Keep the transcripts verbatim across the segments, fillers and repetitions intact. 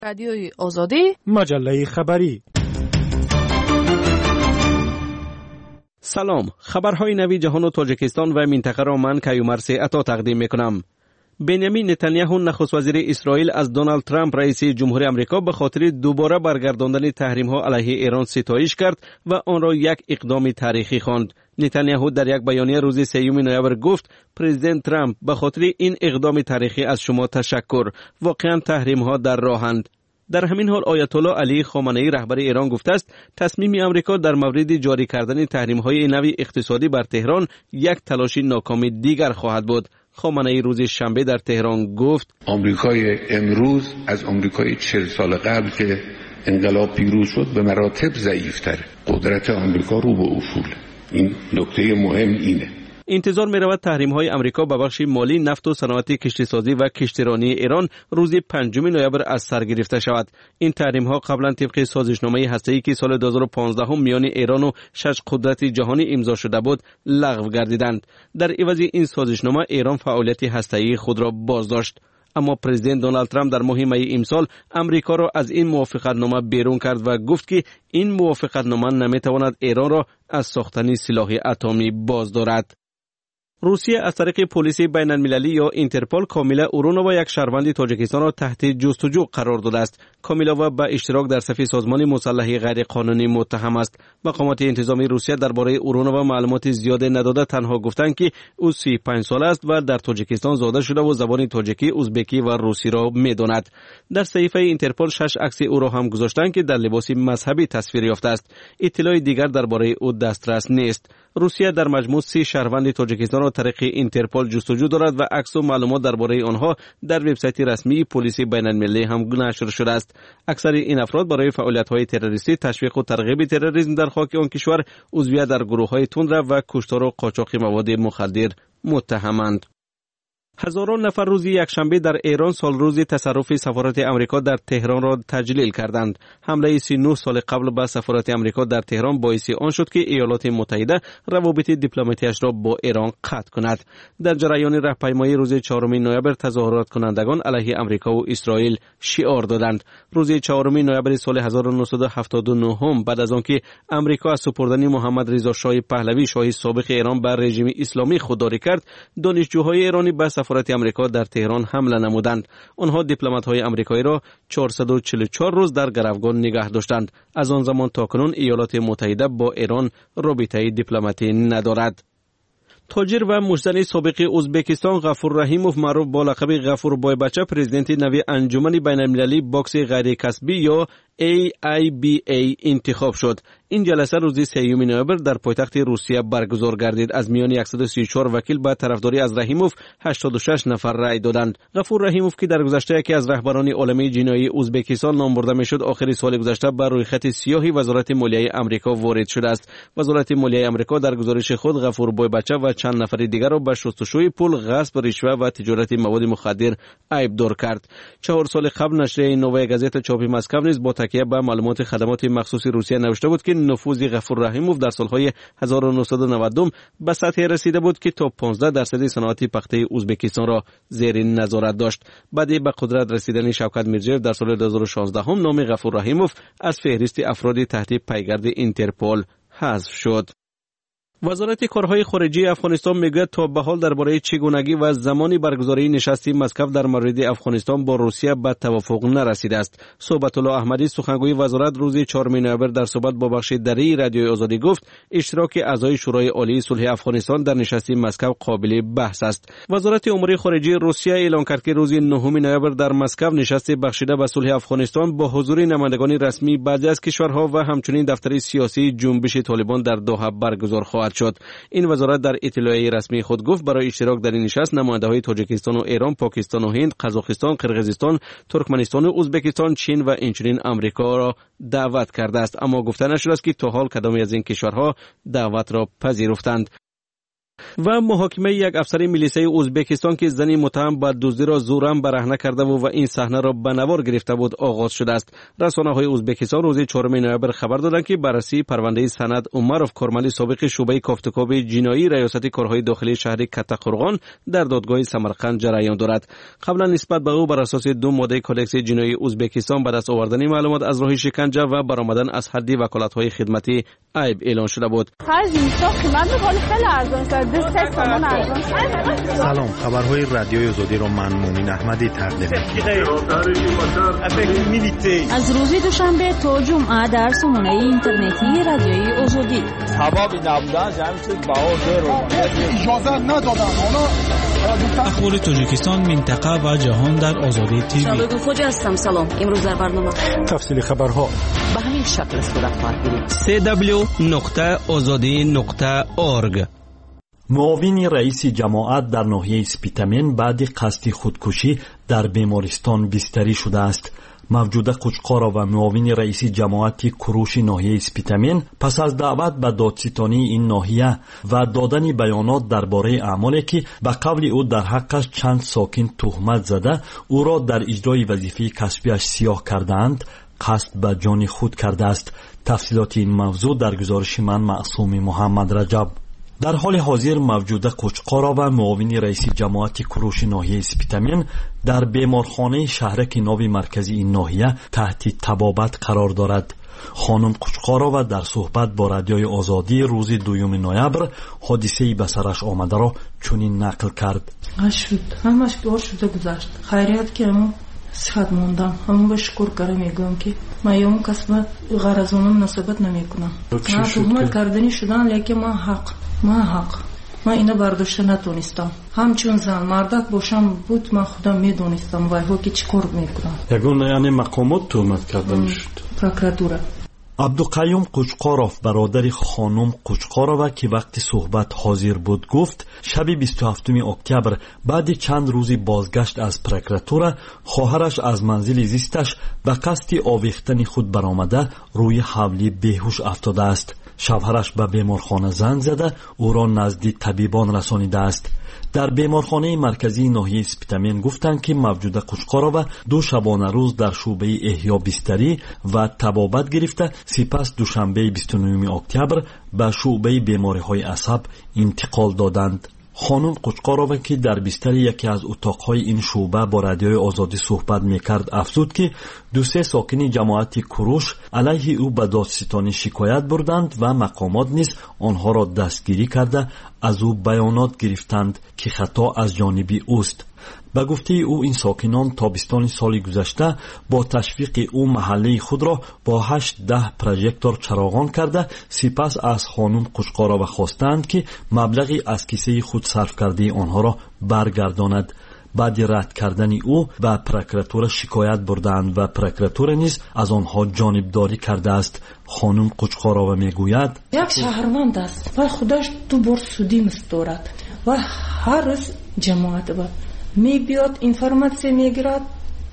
رادیوی آزادی، مجله خبری. سلام، خبرهای نوی جهان و تاجیکستان و منطقه را من کیومرث عطا تقدیم میکنم. بنیامین نتانیاهو نخست وزیر اسرائیل از دونالد ترامپ رئیس جمهوری آمریکا به خاطر دوباره برگرداندن تحریم ها علیه ایران ستایش کرد و آن را یک اقدام تاریخی خواند. نتانیاهو در یک بیانیه روز سوم نوامبر گفت پرزیدنت ترامپ به خاطر این اقدام تاریخی از شما تشکر. واقعا تحریم ها در راهند. در همین حال آیت الله علی خامنه‌ای رهبر ایران گفته است تصمیم آمریکا در مورد جاری کردن تحریم‌های نوی اقتصادی بر تهران یک تلاش ناکام دیگر خواهد بود. خامنه‌ای روز شنبه در تهران گفت آمریکای امروز از آمریکای چهل سال قبل که انقلاب پیروز شد به مراتب ضعیف‌تر. قدرت آمریکا رو به افول. این نکته مهم اینه. انتظار می رود تحریم های امریکا به بخش مالی نفت و صنعت کشتیسازی و کشتیرانی ایران روز پنجم نوامبر از سر گرفته شود. این تحریم ها قبلا طبق سازشنامه هسته‌ای که سال دو هزار و پانزده میان ایران و شش قدرت جهانی امضا شده بود لغو گردیدند. در عوض این سازشنامه ایران فعالیت هسته‌ای خود را بازداشت. اما پرزیدنت دونالد ترامپ در ماه می امسال امریکا را از این موافقتنامه بیرون کرد و گفت که این موافقتنامه نمیتواند ایران را از ساختن سلاح اتمی بازدارد. روسیه از طریق پلیس بین المللی یا اینترپول کامیلا اورونووا یک شهروند تاجیکستان را تحت جستجو قرار داده است. کامیلووا به اشتراک در صف سازمان مسلح غیر قانونی متهم است. مقامات انتظامی روسیه درباره اورونووا معلومات زیاد نداده، تنها گفتند که او سی و پنج ساله است و در تاجیکستان زاده شده و زبان تاجیکی، ازبکی و روسی را می‌داند. در صحیفه اینترپول شش عکس او را هم گذاشتند که در لباس مذهبی تصویر یافته است. اطلاع دیگر درباره او دسترس نیست. روسیه در مجموع سی شهروند تاجیکستان را طریق اینترپول جستجو دارد و عکس و معلومات درباره آنها در وبسایت رسمی پلیس بین المللی هم نشر شده است. اکثر این افراد برای فعالیت‌های تروریستی، تشویق و ترغیب تروریسم در خاک آن کشور، عضویت در گروه‌های تندرو و کشتار و قاچاق مواد مخدر متهمند. هزاران نفر روز یکشنبه در ایران سال روز تصرف سفارت امریکا در تهران را تجلیل کردند. حمله سی و نه سال قبل به سفارت امریکا در تهران باعث آن شد که ایالات متحده روابط دیپلماتیش را با ایران قطع کند. در جریان راهپیمایی روز چهارم نوامبر تظاهرات کنندگان علیه امریکا و اسرائیل شعار دادند. روز چهارم نوامبر سال هزار و نهصد و هفتاد و نه بعد از آنکه امریکا از سپردن محمد رضا شاه پهلوی شاه سابق ایران بر رژیم اسلامی خودداری کرد، دانشجوهای ایرانی به سفارت امریکا در تهران حمله نمودند. آنها دیپلمات‌های آمریکایی را چهارصد و چهل و چهار روز در گروگان نگه داشتند. از آن زمان تا کنون ایالات متحده با ایران رابطه دیپلماتی ندارد. تاجر و مشتری سابق ازبکستان غفور رحیموف معروف با لقب غفور بای بچه پرزیدنت نوی انجمن بین المللی باکس غیر کسبی یا ای آی بی ای انتخاب شد. این جلسه روز سوم نوامبر در پایتخت روسیه برگزار گردید. از میان صد و سی و چهار وکیل به طرفداری از رحیموف هشتاد و شش نفر رأی دادند. غفور رحیموف که در گذشته یکی از رهبران عالمه جنایی ازبکستان نام برده میشد، آخر سال گذشته بر روی خط سیاهی وزارت مالیه آمریکا وارد شده است. وزارت مالیه آمریکا در گزارش خود غفور بای بچه و چند نفر دیگر را به شستشوی پول، غصب، رشوه و تجارت مواد مخدر عیبدار کرد. چهار سال قبل نشریه نووای گازت چاپ مسکو نیز با تکیه به معلومات خدمات مخصوص روسیه نوشته بود که نفوذ غفور رحیموف در سالهای هزار و نهصد و نود و دو به سطحی رسیده بود که تا پانزده درصد صنعت پخته ازبکستان را زیر نظارت داشت. بعد به قدرت رسیدن شوکت میرزیوف در سال دو هزار و شانزده هم نام غفور رحیموف از فهرست افراد تحت پیگرد اینترپول حذف شد. وزارت کارهای خارجه افغانستان میگوید تا به حال درباره چگونگی و زمانی برگزاری نشست مسکو در مورد افغانستان با روسیه به توافق نرسیده است. صحبت الله احمدی سخنگوی وزارت روز چهارم نوامبر در صحبت با بخش دری رادیوی آزادی گفت اشتراک اعضای شورای عالی صلح افغانستان در نشست مسکو قابل بحث است. وزارت امور خارجه روسیه اعلام کرد که روز نهم نوامبر در مسکو نشست بخشیده به صلح افغانستان با حضور نمایندگان رسمی بعضی از کشورها و همچنین دفتر سیاسی جنبش طالبان در دوحه برگزار خواهد شد. این وزارت در اطلاعیه رسمی خود گفت برای اشتراک در این نشست نماینده‌های تاجیکستان و ایران، پاکستان و هند، قزاقستان، قرقیزستان، ترکمنستان و ازبکستان، چین و اینچنین آمریکا را دعوت کرده است، اما گفته نشده است که تا حال کدامی از این کشورها دعوت را پذیرفتند. و محاکمه یک افسر میلیسای ازبکستان که زنی متهم به دزدی را زورا برهنه کرده و, و این صحنه را به نوار گرفته بود آغاز شده است. رسانه‌های ازبکستان روز چهارم نوامبر خبر دادند که بررسی پرونده سند عمروف کارمند سابق شعبه کافتکاب جنایی ریاست کارهای داخلی شهر کتقرغان در دادگاه سمرقند جریان دارد. قبلا نسبت به او بر اساس دو ماده کودکس جنایی ازبکستان به دست آوردن معلومات از راه شکنجه و برآمدن از حد وکالت‌های خدمتی عیب اعلان شده بود. سلام، خبرهای رادیوی آزادی را من مومن احمدی تقدیم می‌کنم. از روز دوشنبه تا جمعه در سامانه اینترنتی رادیوی آزادی. سبب نبودن جمعیت باور اجازه ندادن. اخبار تاجیکستان، منطقه و جهان در آزادی تیوی. شباب خوج هستم. سلام. امروز در برنامه تفصیل خبرها به همین شکل صورت خواهد گرفت. سی دبلیو نقطه آزادی نقطه اورگ. معاون رئیس جماعت در ناحیه سپیتامین بعد قصد خودکشی در بیمارستان بستری شده است. موجوده قوچقارا و معاون رئیس جماعت کروش ناحیه سپیتامین پس از دعوت به دادستانی این ناحیه و دادن بیانات درباره اعمالی که به قول او در حقش چند ساکن تهمت زده او را در اجرای وظیفه کسبیش سیاه کردند، قصد به جان خود کرده است. تفصیلات این موضوع در گزارش من معصوم محمد رجب. در حال حاضر موجوده قوچقارا و معاون رئیس جماعت کروش ناحیه سپیتامین در بیمارخانه شهرک ناوی مرکزی این ناحیه تحت طبابت قرار دارد. خانم قوچقارا و در صحبت با رادیوی آزادی روز دوم نوامبر حادثه‌ای به سرش آمده را چنین نقل کرد. شد همش بار شده گذشت. خیریت که همون صحت موندم. همون به شکر کاره میگم که من یا اون کس به غرضانم مناسبت نمی کنم. من تهمت کردنی شدن لیکن من حق من حق من اینو برداشته نتونستم. همچون زن مردک باشم بود من خودم میدونستم وای ها که چی کار میکنم. یگون یعنی مقامات تهمت کردن شد. پروکراتوره. عبدالقیوم قوچقاروف برادر خانم قوچقارова که وقت صحبت حاضر بود گفت شب بیست و هفتم اکتبر بعد چند روز بازگشت از پروکراتوره خواهرش از منزل زیستش به قصد آویختن خود برآمده روی حولی بیهوش افتاده است. شوهرش به بیمارخانه زنگ زده او را نزد طبیبان رسانیده است. در بیمارخانه مرکزی ناحیه سپیتامین گفتند که موجوده قوچقارova دو شبانه روز در شعبه احیا بستری و طبابت گرفته سپس دوشنبه بیست و نهم اکتبر به شعبه بیماری‌های عصب انتقال دادند. خانم قوچقارova که در بستر یکی از اتاقهای این شعبه با رادیوی آزادی صحبت میکرد افزود که دو سه ساکن جماعت کروش علیه او به دادستانی شکایت بردند و مقامات نیز آنها را دستگیری کرده از او بیانات گرفتند که خطا از جانب اوست. به گفته او این ساکنان تابستان سال گذشته با تشویق او محله خود را با هشت ده پروژکتور چراغان کرده سپس از خانم قوچقارova خواستند که مبلغی از کیسه خود صرف کرده آنها را برگرداند. بعد رد کردن او به پروکراتور شکایت بردند و پروکراتور نیز از آنها جانبداری کرده است. خانم قوچقارova میگوید یک شهروند است و خودش تو بر سودی مستورد و هر روز جماعت و می بیاد اینفرماسیون میگیرد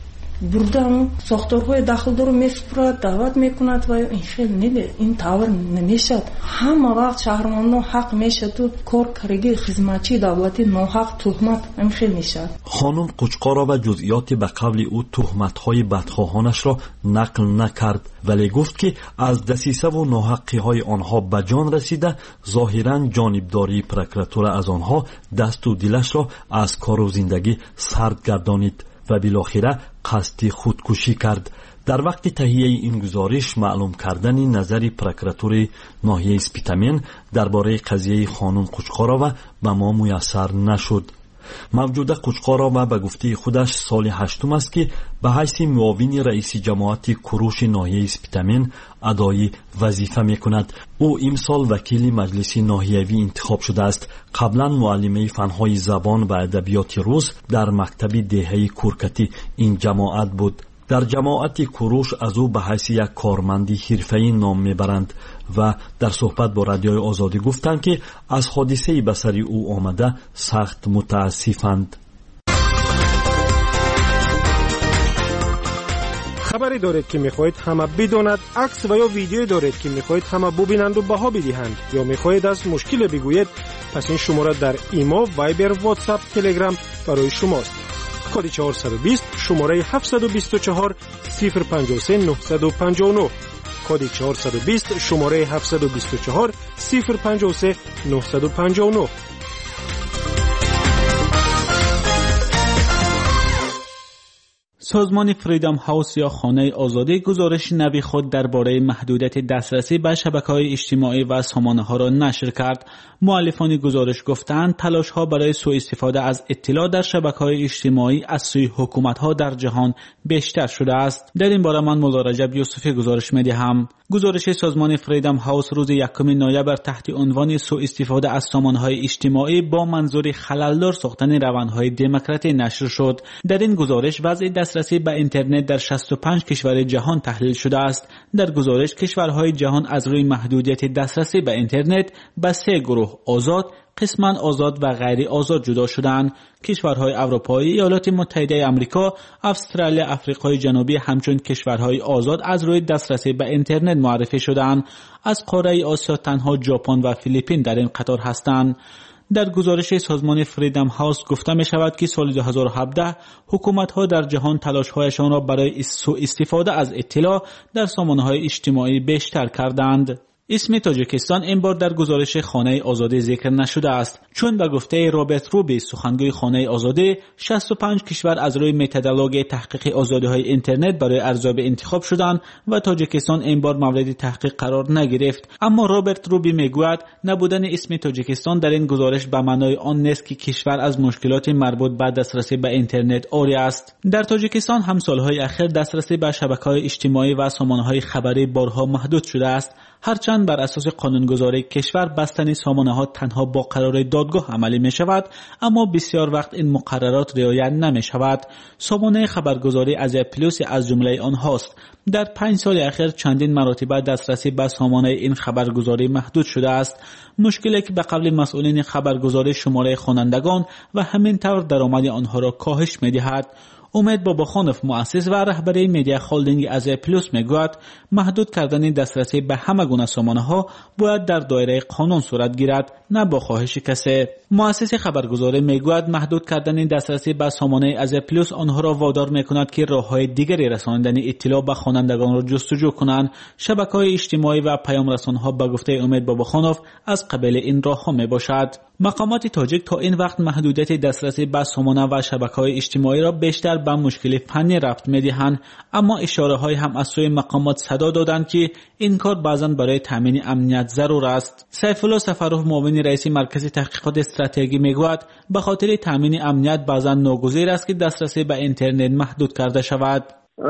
بردم ساختارهای داخل رو میسپرد دعوت میکند و این خیلی نمی این تاور نمیشد. همه وقت شهروندان حق میشه تو کار کارگی خدمتی دولتی ناحق تهمت هم خیلی میشد. خانم قوچقارova جزئیات به قول او تهمت‌های بدخواهانش را نقل نکرد ولی گفت که از دسیسه و ناحقی های آنها به جان رسیده ظاهرا جانبداری پروکراتور از آنها دست و دلش را از کار و زندگی سرد گردانید و بالاخره قصد خودکشی کرد. در وقت تهیه این گزارش معلوم کردن نظر پروکراتور ناحیه سپیتامین درباره قضیه خانم قوچقارova به ما میسر نشد. موجوده قوچقارova به گفته خودش سال هشتم است که به حیث معاون رئیس جماعت کروش ناحیه سپیتامین ادای وظیفه میکند. او امسال وکیل مجلس ناحیوی انتخاب شده است. قبلا معلم فنهای زبان و ادبیات روس در مکتب دهه کورکتی این جماعت بود. در جماعت کروش از او به حیث یک کارمند حرفه‌ای نام میبرند و در صحبت با رادیوی آزادی گفتند که از حادثه به سر او آمده سخت متاسفند. خبری دارید که میخواهید همه بداند، عکس و یا ویدیو دارید که میخواهید همه ببینند و بها بدهند، یا میخواهید از مشکل بگویید، پس این شماره در ایمو، وایبر، واتساپ، تلگرام برای شماست. کد چهارصد و بیست شماره هفتصد و بیست و چهار صفر پنجاه و سه نهصد و پنجاه و نه. کد چهارصد و بیست شماره هفتصد و بیست و چهار صفر پنجاه و سه نهصد و پنجاه و نه. سازمان فریدم هاوس یا خانه آزادی گزارش نوی خود درباره محدودیت دسترسی به شبکه‌های اجتماعی و سامانه‌ها را نشر کرد. مؤلفان گزارش گفتند تلاش‌ها برای سوء استفاده از اطلاع در شبکه‌های اجتماعی از سوی حکومت‌ها در جهان بیشتر شده است. در این باره من مولا رجب یوسفی گزارش می‌دهم. گزارش سازمان فریدم هاوس روز یکم نوامبر تحت عنوان سوء استفاده از سامانه‌های اجتماعی با منظور خلل‌دار ساختن روندهای دموکراتی نشر شد. در این گزارش وضع دسترسی به اینترنت در شصت و پنج کشور جهان تحلیل شده است. در گزارش کشورهای جهان از روی محدودیت دسترسی به اینترنت به سه گروه آزاد، قسماً آزاد و غیر آزاد جدا شدند. کشورهای اروپایی، ایالات متحده آمریکا، استرالیا، آفریقای جنوبی همچون کشورهای آزاد از روی دسترسی به اینترنت معرفی شدند. از قاره آسیا تنها ژاپن و فیلیپین در این قطار هستند. در گزارش سازمان فریدم هاوس گفته می شود که سال دو هزار و هفده حکومت‌ها در جهان تلاش‌هایشان را برای سوء استفاده از اطلاع در سامانه‌های اجتماعی بیشتر کردند. اسم تاجیکستان این بار در گزارش خانه آزادی ذکر نشده است، چون به گفته رابرت روبی سخنگوی خانه آزادی شصت و پنج کشور از روی متدولوژی تحقیق آزادی‌های اینترنت برای ارزیابی انتخاب شدند و تاجیکستان این بار مورد تحقیق قرار نگرفت. اما رابرت روبی میگوید نبودن اسم تاجیکستان در این گزارش به معنای آن نیست که کشور از مشکلات مربوط به دسترسی به اینترنت عاری است. در تاجیکستان هم سالهای اخیر دسترسی به شبکه‌های اجتماعی و سامانه‌های خبری بارها محدود شده است. هرچند بر اساس قانونگذاری کشور بستن سامانه‌ها تنها با قرار دادگاه عملی می شود، اما بسیار وقت این مقررات رعایت نمی شود. سامانه خبرگزاری آزیا پلاس از جمله آنهاست. در پنج سال اخیر چندین مرتبه دسترسی به سامانه این خبرگزاری محدود شده است، مشکلی که به قول مسئولین خبرگزاری شماره خوانندگان و همینطور درآمد آنها را کاهش می دهد. امید باباخانوف مؤسس و رهبر میدیا هولدینگ آزیا پلاس میگوید محدود کردن دسترسی به همه گونه سامانه‌ها باید در دایره قانون صورت گیرد، نه با خواهش کسی. مؤسس خبرگزاری میگوید محدود کردن دسترسی به سامانه آزیا پلاس آنها را وادار میکند که راه‌های دیگری رساندن اطلاع به خوانندگان را جستجو کنند. شبکه‌های اجتماعی و پیام رسان‌ها به گفته امید باباخانوف از قبیل این راه‌ها میباشد. مقامات تاجیک تا این وقت محدودیت دسترسی به سامانه و شبکه‌های اجتماعی را بیشتر به مشکل فنی ربط می‌دهند، اما اشاره‌های هم از سوی مقامات صدا دادند که این کار بعضاً برای تامین امنیت ضرور است. سیف الله سفروف معاون رئیس مرکز تحقیقات استراتژی میگوید به خاطر تامین امنیت بعضاً ناگزیر است که دسترسی به اینترنت محدود کرده شود.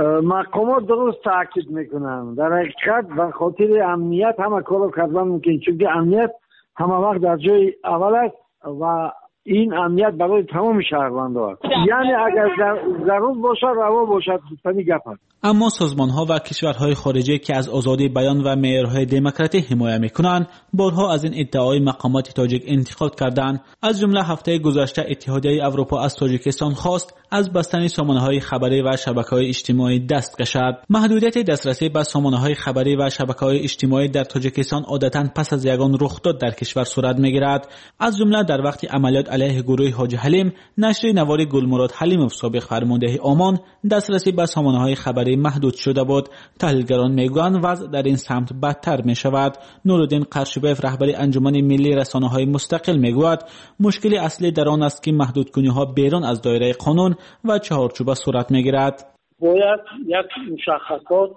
مقامات درست تاکید میکنند، در حقیقت به خاطر امنیت همه کارو کردن ممکن، چون امنیت همه وقت در جای اول است و این امنیت برای تمام شهروندان است. یعنی اگر ضرور باشه روا باشد تنی گپ است. اما سازمان‌ها و کشورهای خارجی که از آزادی بیان و معیارهای دموکراتی حمایت می‌کنند بارها از این ادعای مقامات تاجیک انتقاد کردند. از جمله هفته گذشته اتحادیه اروپا از تاجیکستان خواست از بستن سامانه‌های خبری و شبکه‌های اجتماعی دست کشد. محدودیت دسترسی به سامانه‌های خبری و شبکه‌های اجتماعی در تاجیکستان عادتاً پس از یگان رخداد در کشور صورت می‌گیرد. از جمله در وقت عملیات علیه گروه حاج حلیم، نشر نوار گلمراد حلیموف سابق فرمانده عمان دسترسی به سامانه‌های خبری محدود شده بود. تحلیلگران میگویند وضع در این سمت بدتر می شود. نورالدین قرشبیف رهبر انجمن ملی رسانه‌های مستقل میگوید مشکل اصلی در آن است که محدودکنی‌ها بیرون از دایره قانون و چهارچوب صورت میگیرد. باید یک مشخصات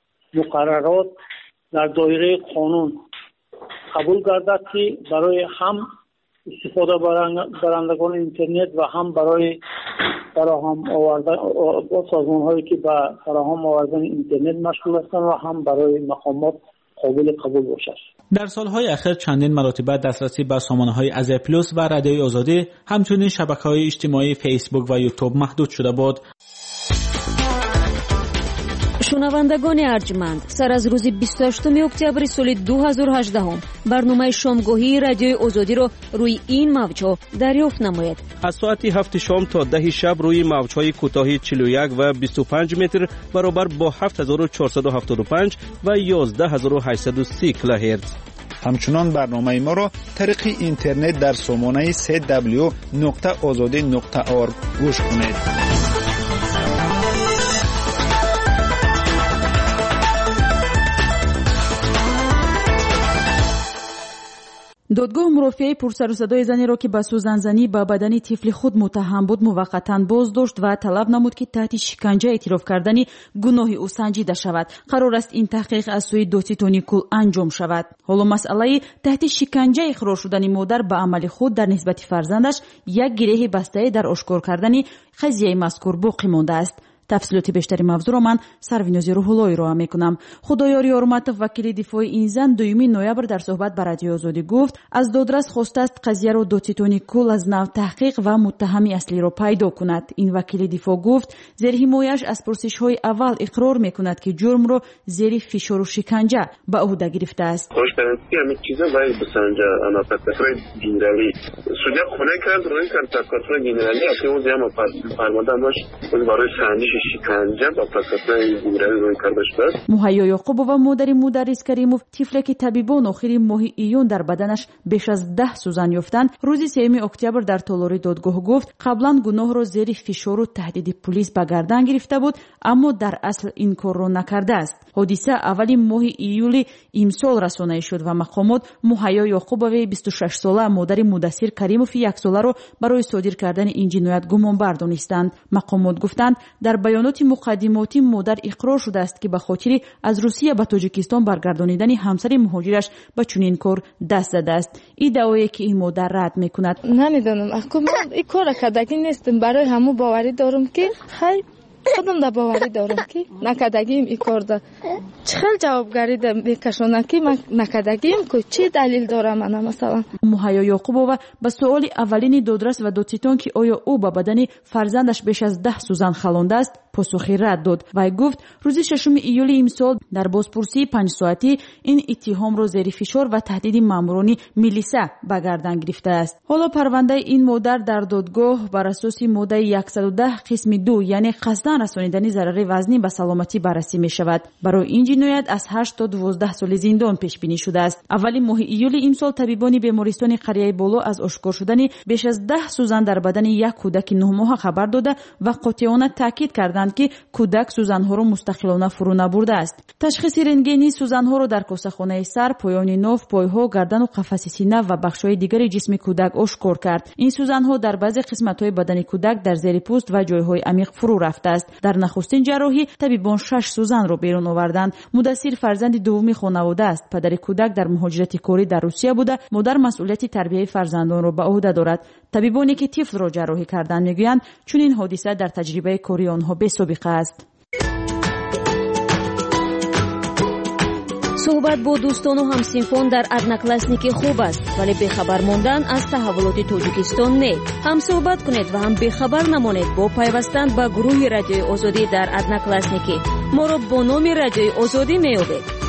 مقررات در دایره قانون قبول گردد که برای هم استفاده برندگان اینترنت و هم برای فراهم آوردن سازمان‌هایی که به فراهم آوردن اینترنت مشغول هستند و هم برای مقامات قابل قبول باشد. در سالهای اخیر چندین مرتبه دسترسی به سامانه‌های آزیا پلاس و رادیوی آزادی همچنین شبکه‌های اجتماعی فیسبوک و یوتیوب محدود شده بود. шунавандагони арҷманд, сар аз рӯзи бисту ҳаштуми октябри соли ду ҳазору ҳаждаҳум барномаи шомгоҳии радиои озодиро рӯи ин мавҷҳо дарёфт намоед. аз соати ҳафти шом то даҳи шаб рӯи мавҷҳои кӯтоҳи чилу як ва бисту панҷ метр баробар бо ҳафт ҳазору чорсаду ҳафтоду панҷ ва ёздаҳ ҳазору ҳаштсаду си килоҳерц. ҳамчунон барномаи моро тариқи интернет дар сомонаи се дабл ю нуқта озодӣ нуқта орг гӯш кунед. додгоҳ мурофиаи пурсарусадои занеро ки ба сӯзанзанӣ ба бадани тифли худ муттаҳам буд муваққатан боздошт ва талаб намуд ки таҳти шиканҷа эътироф кардани гуноҳи ӯ санҷида шавад. қарор аст ин таҳқиқ аз сӯи додситони Никул анҷом шавад. ҳоло масъалаи таҳти шиканҷа иқрор шудани модар ба амали худ дар нисбати фарзандаш як гиреҳи бастае дар ошкор кардани қазияи мазкур боқӣ мондааст. тафсилоти бештари мавзӯъро ман Сарвинози Рӯҳулло ироа мекунам. Худоёр Ёрматов, вакили дифои ин зан, дуюми ноябр дар суҳбат ба Радиои Озодӣ гуфт, аз додрас хостааст қазияро додситони Никул аз нав таҳқиқ ва муттаҳами аслиро пайдо кунад. Ин вакили дифоъ гуфт, зерҳимояш аз пурсишҳои аввал иқрор мекунад ки ҷурмро зери фишору шиканҷа ба ӯҳда гирифтааст. муҳайё Ёқубова, модари Мударрис Каримов, тифле ки табибон охири моҳи июн дар баданаш беш аз даҳ сӯзан ёфтанд, рӯзи сеюми октябр дар толори додгоҳ гуфт, қаблан гуноҳро зери фишору таҳдиди пулис ба гардан гирифта буд, аммо дар асл ин корро накардааст. ҳодиса аввали моҳи июли имсол расонаӣ шуд ва мақомот муҳайё Ёқубоваи бисту шаш сола, модари Мудассир Каримови яксоларо барои содир кардани ин ҷиноят гумонбар донистанд. мақомот гуфтанд, дар баёноти муқаддимотӣ модар иқрор шудааст ки ба хотири аз Русия ба Тоҷикистон баргардонидани ҳамсари муҳоҷираш ба чунин кор даст задааст. иддаое ки ин модар рад мекунад. намедонам ман ин кора кардагӣ нестам, барои ҳамон боварӣ дорам ки хай خودم در باوری دارم که نکدگیم این کار ده چه خیلی جوابگری ده میکشونن که من نکدگیم که چه دلیل دارم من مثلا. مهیا یعقوبова با سوال اولین دادرس و دادستان که آیا او با بدن فرزندش بیش از ده سوزن خلانده است پاسخی رد داد و گفت روز ششم ایول امسال در بازپرسی پنج ساعتی این اتهام را زیر فشار و تهدید مامورانی میلیسا به گردن گرفته است. حالا پرونده این مادر در دادگاه بر اساس ماده صد و ده قسم دو یعنی قصداً رسانیدن ضرر وزنی به سلامتی بررسی می شود. برای این جنایت از هشت تا دوازده سال زندان پیش بینی شده است. اول ماه ایول امسال طبیبان بیمارستان قریه بولو از اشکار شدن بیش از ده سوزن در بدن یک کودک نه ماه خبر داده و قاطعانه تاکید کردند که کودک سوزن‌ها را مستقلانه فرو نبرده است. تشخیص رنتگنی سوزن‌ها را در کاسه‌خانه سر، پایان ناف، پای‌ها، گردن و قفس سینه و بخش‌های دیگر جسم کودک آشکار کرد. این سوزن‌ها در بعضی قسمت‌های بدن کودک در زیر پوست و جای‌های عمیق فرو رفته است. در نخستین جراحی طبیبان شش سوزن را بیرون آوردند. مدثر فرزند دومی خانواده است. پدر کودک در مهاجرت کاری در روسیه بوده. مادر مسئولیت تربیت فرزندان را به عهده دارد. طبیبانی که طفل را جراحی کردند میگویند چون این حادثه در تجربه کاری آنها بی‌سابقه است. صحبت با دوستان و همسنفان در ادناکلاسنیکی خوب است ولی بخبر ماندن از تحولات تاجیکستان نه. هم صحبت کنید و هم بخبر نمانید با پیوستن به گروه رادیوی آزادی در ادناکلاسنیکی. ما را با نام رادیوی آزادی میابید.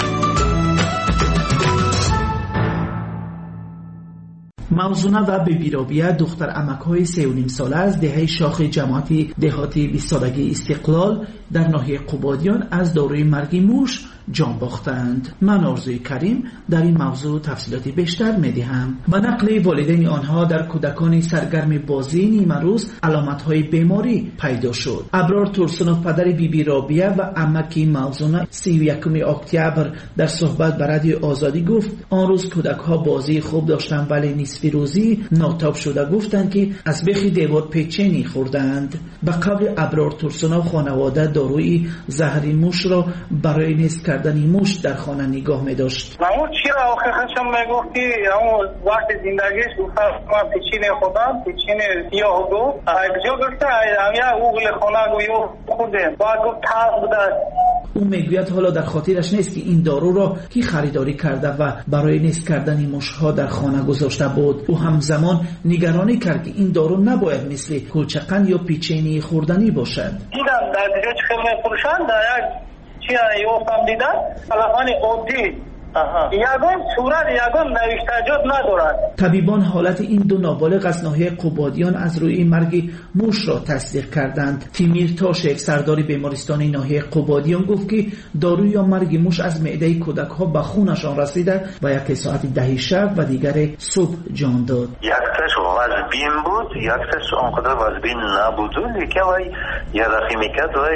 موزونه و بیبیرابیه دختر عمک‌های سه و نیم ساله از دهه شاخ جماعتی دهاتی بیست سالگی استقلال در ناحیه قبادیان از داروی مرگی موش جان باختند. من آرزوی کریم در این موضوع تفصیلاتی بیشتر می‌دهم. به نقل والدین آنها در کودکان سرگرم بازی نیمه روز علامت‌های بیماری پیدا شد. ابرار ترسنوف پدر بیبی رابیه و عمکی موزونه سی و یکم اکتبر در صحبت با رادیو آزادی گفت آن روز کودک‌ها بازی خوب داشتند ولی نصف روزی ناتاب شده گفتند که از بیخ دیوار پیچنی خوردند. به قول ابرار ترسنوف خانواده داروی زهر موش را برای نیست کردن موش در خانه نگاه می داشت. اما چرا آخرشم میگفتی اما وقت زندگیش گفتم من پیچین خودم پیچین سیاه دو اگجا گفته همیا اوغل خانه گویو خوده باید گفت تاق بوده. او میگوید حالا در خاطرش نیست که این دارو را کی خریداری کرده و برای نیست کردن موشها در خانه گذاشته بود. او همزمان نگرانی کرد که این دارو نباید مثل کلچقن یا پیچینی خوردنی باشد. دیدم در دیگه خیلی میفروشند در یک چی یافتم دیدم تلفن عادی یگان صورت یگان نوشتجات ندارد. طبیبان حالت این دو نابالغ از ناحیه قبادیان از روی مرگ موش را تصدیق کردند. تیمیر تاشک سردار بیمارستان ناحیه قبادیان گفت که دارو یا مرگ موش از معده کودک ها به خونشان رسیده و یک ساعت ده شب و دیگر صبح جان داد. یکتش وزبین بود، یکتش آنقدر وزبین نبود، لیکن وای یدخی میکرد وای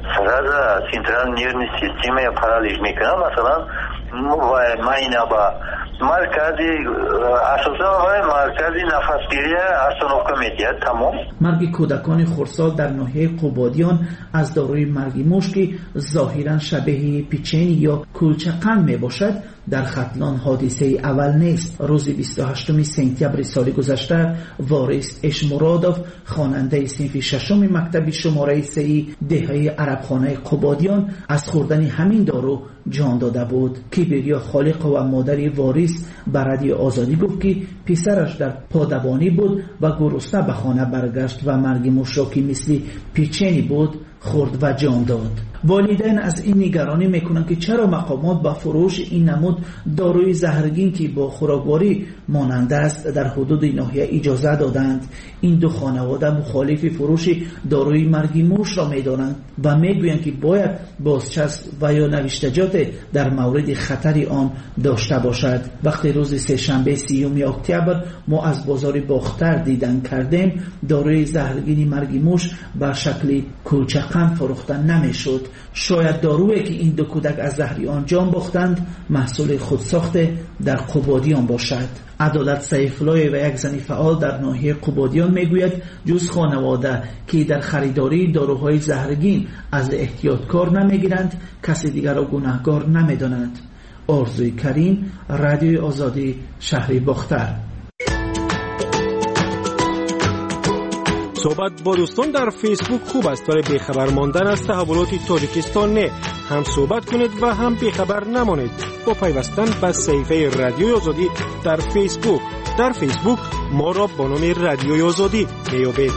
فرز سنترال نیرونی سیستم یا پرالیز میکنه. مثلا ماینا با مرکزی اساسا های مرکزی نفسگیری استانوفکا میدید. تمام مرگ کودکان خردسال در ناحیه قبادیان از داروی مرگ موش که ظاهرا شبیه پیچینی یا کولچقند می باشد در ختلان حادثه اول نیست. روز بیست و هشتم سپتامبر سال گذشته وارث اشمرادوف خواننده صنف ششم مکتب شماره سه دهه عربخانه قبادیان از خوردن همین دارو جان داده بود. کیبریا خالق و مادر وارث به رادیو آزادی گفت که پسرش در پادبانی بود و گرسنه به خانه برگشت و مرگ موش را که مثل پیچینی بود خورد و جان داد. والدین از این نگرانی میکنند که چرا مقامات با فروش این نمود داروی زهرگین که با خوراکواری ماننده است در حدود ناحیه اجازه دادند. این دو خانواده مخالف فروش داروی مرگ موش را میدانند و میگویند که باید بازچسب و یا نوشتجات در مورد خطر آن داشته باشد. وقتی روز سه‌شنبه سیوم اکتبر ما از بازار باختر دیدن کردیم داروی زهرگین مرگ موش به شکل کولچقند فروخته نمیشد. شاید دارویی که این دو کودک از زهر آن جان باختند محصول خودساخته در قبادیان باشد. عدالت سیف‌الله و یک زن فعال در ناحیه قبادیان میگوید جز خانواده که در خریداری داروهای زهرگین از احتیاطکار نمیگیرند کسی دیگر را گناهکار نمیدانند. آرزوی کریم، رادیو آزادی، شهر باختر. صحبت با دوستان در فیسبوک خوب است ولی بیخبر ماندن از تحولات تاجیکستان نه. هم صحبت کنید و هم بیخبر نمانید با پیوستن به صفحه رادیو آزادی در فیسبوک. در فیسبوک ما را با نام رادیو آزادی میابید.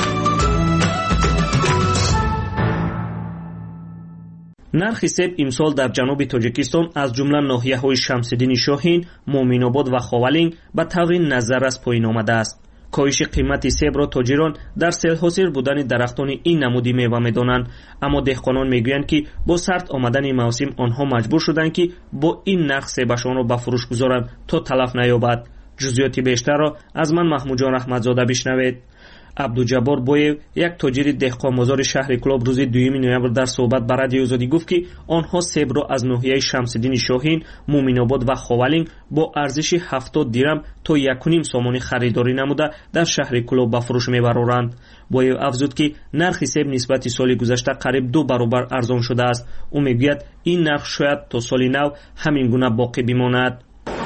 نرخ سیب امسال در جنوب تاجیکستان از جمله ناحیه‌های شمس‌الدین شاهین، مومن‌آباد و خوالینگ به طور نظر از پایین آمده است. کاهش قیمت سیب را تاجران در سیل‌حاصل بودن درختان این نمودی میوه می‌دانند، اما دهقانان میگویند که با سرد آمدن موسم آنها مجبور شدند که با این نرخ سیبشان را به فروش گذارند تا تلف نیابد. جزئیات بیشتر را از من محمود جان احمدزاده بشنوید. عبدالجبار بویو یک تاجر دهقان‌مزار شهر کلاب روز دوم نوامبر در صحبت با رادیو آزادی گفت که آنها سیب را از ناحیه شمس‌الدین شاهین، مومن‌آباد و خوالینگ با ارزش هفتاد درم تا یک و نیم سومانی خریداری نموده در شهر کلاب به فروش میبرند. بویو افزود که نرخ سیب نسبت سال گذشته قریب دو برابر ارزان شده است. او میگوید این نرخ شاید تا سال نو همین گونه باقی بماند.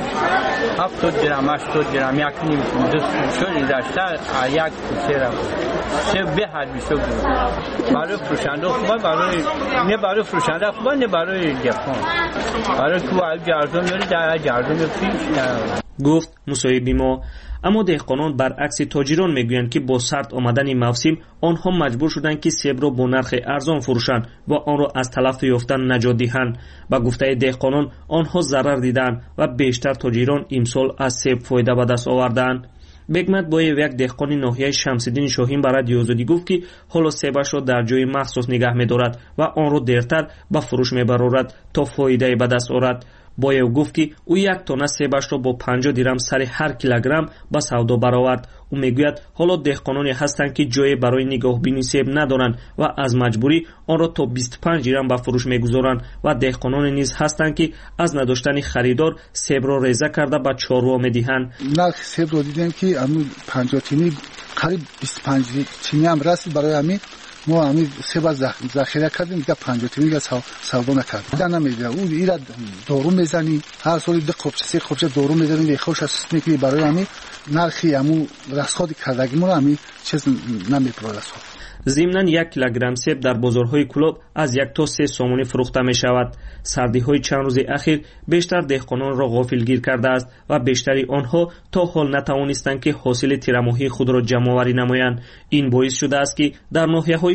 هفتاد درم، هشتاد درم، یک نیم سال داشته یک سیرم سیب به حد بیشتر بود. برای فروشنده خوبه، برای نه برای فروشنده خوبه نه برای دهقان. برای کو جردم میاری در جردم پیش گفت مصاحبی ما. اما دهقانان برعکس تاجران میگویند که با سرد آمدن موسم آنها مجبور شدند که سیب را با نرخ ارزان فروشند و آن را از تلف یافتن نجات دهند. با گفته دهقانان آنها ضرر دیدند و بیشتر تاجران امسال از سیب فایده به دست آوردند. بگمت با یک دهقان ناحیه شمس‌الدین شاهین برای رادیو آزادی گفت که حالا سیبش را در جای مخصوص نگه می‌دارد و آن را دیرتر به فروش می‌برد تا فایده به دست آورد. بایو گفت که او یک تانه سیبش را با پنجاه درم سر هر کیلوگرم به سودا برآورد. او میگوید حالا دهقانانی هستند که جای برای نگاهبینی سیب ندارند و از مجبوری آن را تا بیست و پنج درم به فروش میگذارند و دهقانان نیز هستند که از نداشتن خریدار سیب را ریزه کرده به چاروا میدهند. نرخ سیب را دیدیم که امروز پنجاه تینی قریب بیست و پنج تینی هم رسید. برای همین ما همین سه بار ذخیره کردیم دیگه پنجاه تینی دیگه سودا نکردیم. در نمیده او ایرا دارو میزنی هر سال دو قبچه سه قبچه دارو میزنی خوش است میگی برای همین نرخی همون رسخاد کردگیمون همین چیز نمیپره رسخاد. ضمناً یک کیلوگرم سیب در بازارهای کلوب از یک تا سه سومانی فروخته می شود. سردی های چند روز اخیر بیشتر دهقانان را غافلگیر کرده است و بیشتری آنها تا حال نتوانستند که حاصل تیرماهی خود را جمع آوری نمایند. این باعث شده است که در ناحیه‌های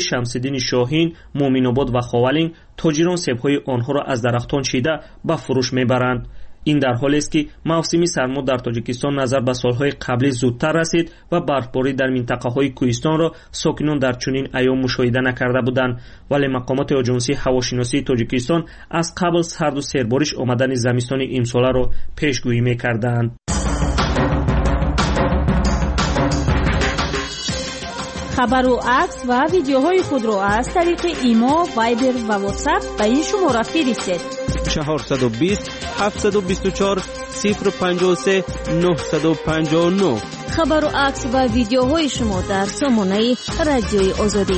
شمس‌الدین شاهین، مومن‌آباد و خاولین تاجران سیب‌های آنها را از درختان چیده به فروش می‌برند. این در حالی است که موسم سرما در تاجیکستان نظر به سالهای قبلی زودتر رسید و برفباری در منطقه‌های کوهستان را ساکنان در چنین ایام مشاهده نکرده بودند، ولی مقامات آژانسی هواشناسی تاجیکستان از قبل سرد و سیربارش آمدن زمستان امساله را پیشگویی می‌کردند. خبر و عکس و ویدیوهای خود را از طریق ایما، وایبر و واتساپ به این شماره فرستید: چهارصد و بیست هفتصد و بیست و چهار صفر پنجاه و سه نهصد و پنجاه و نه. خبر و عکس و ویدیوهای شما در سامانه رادیوی آزادی.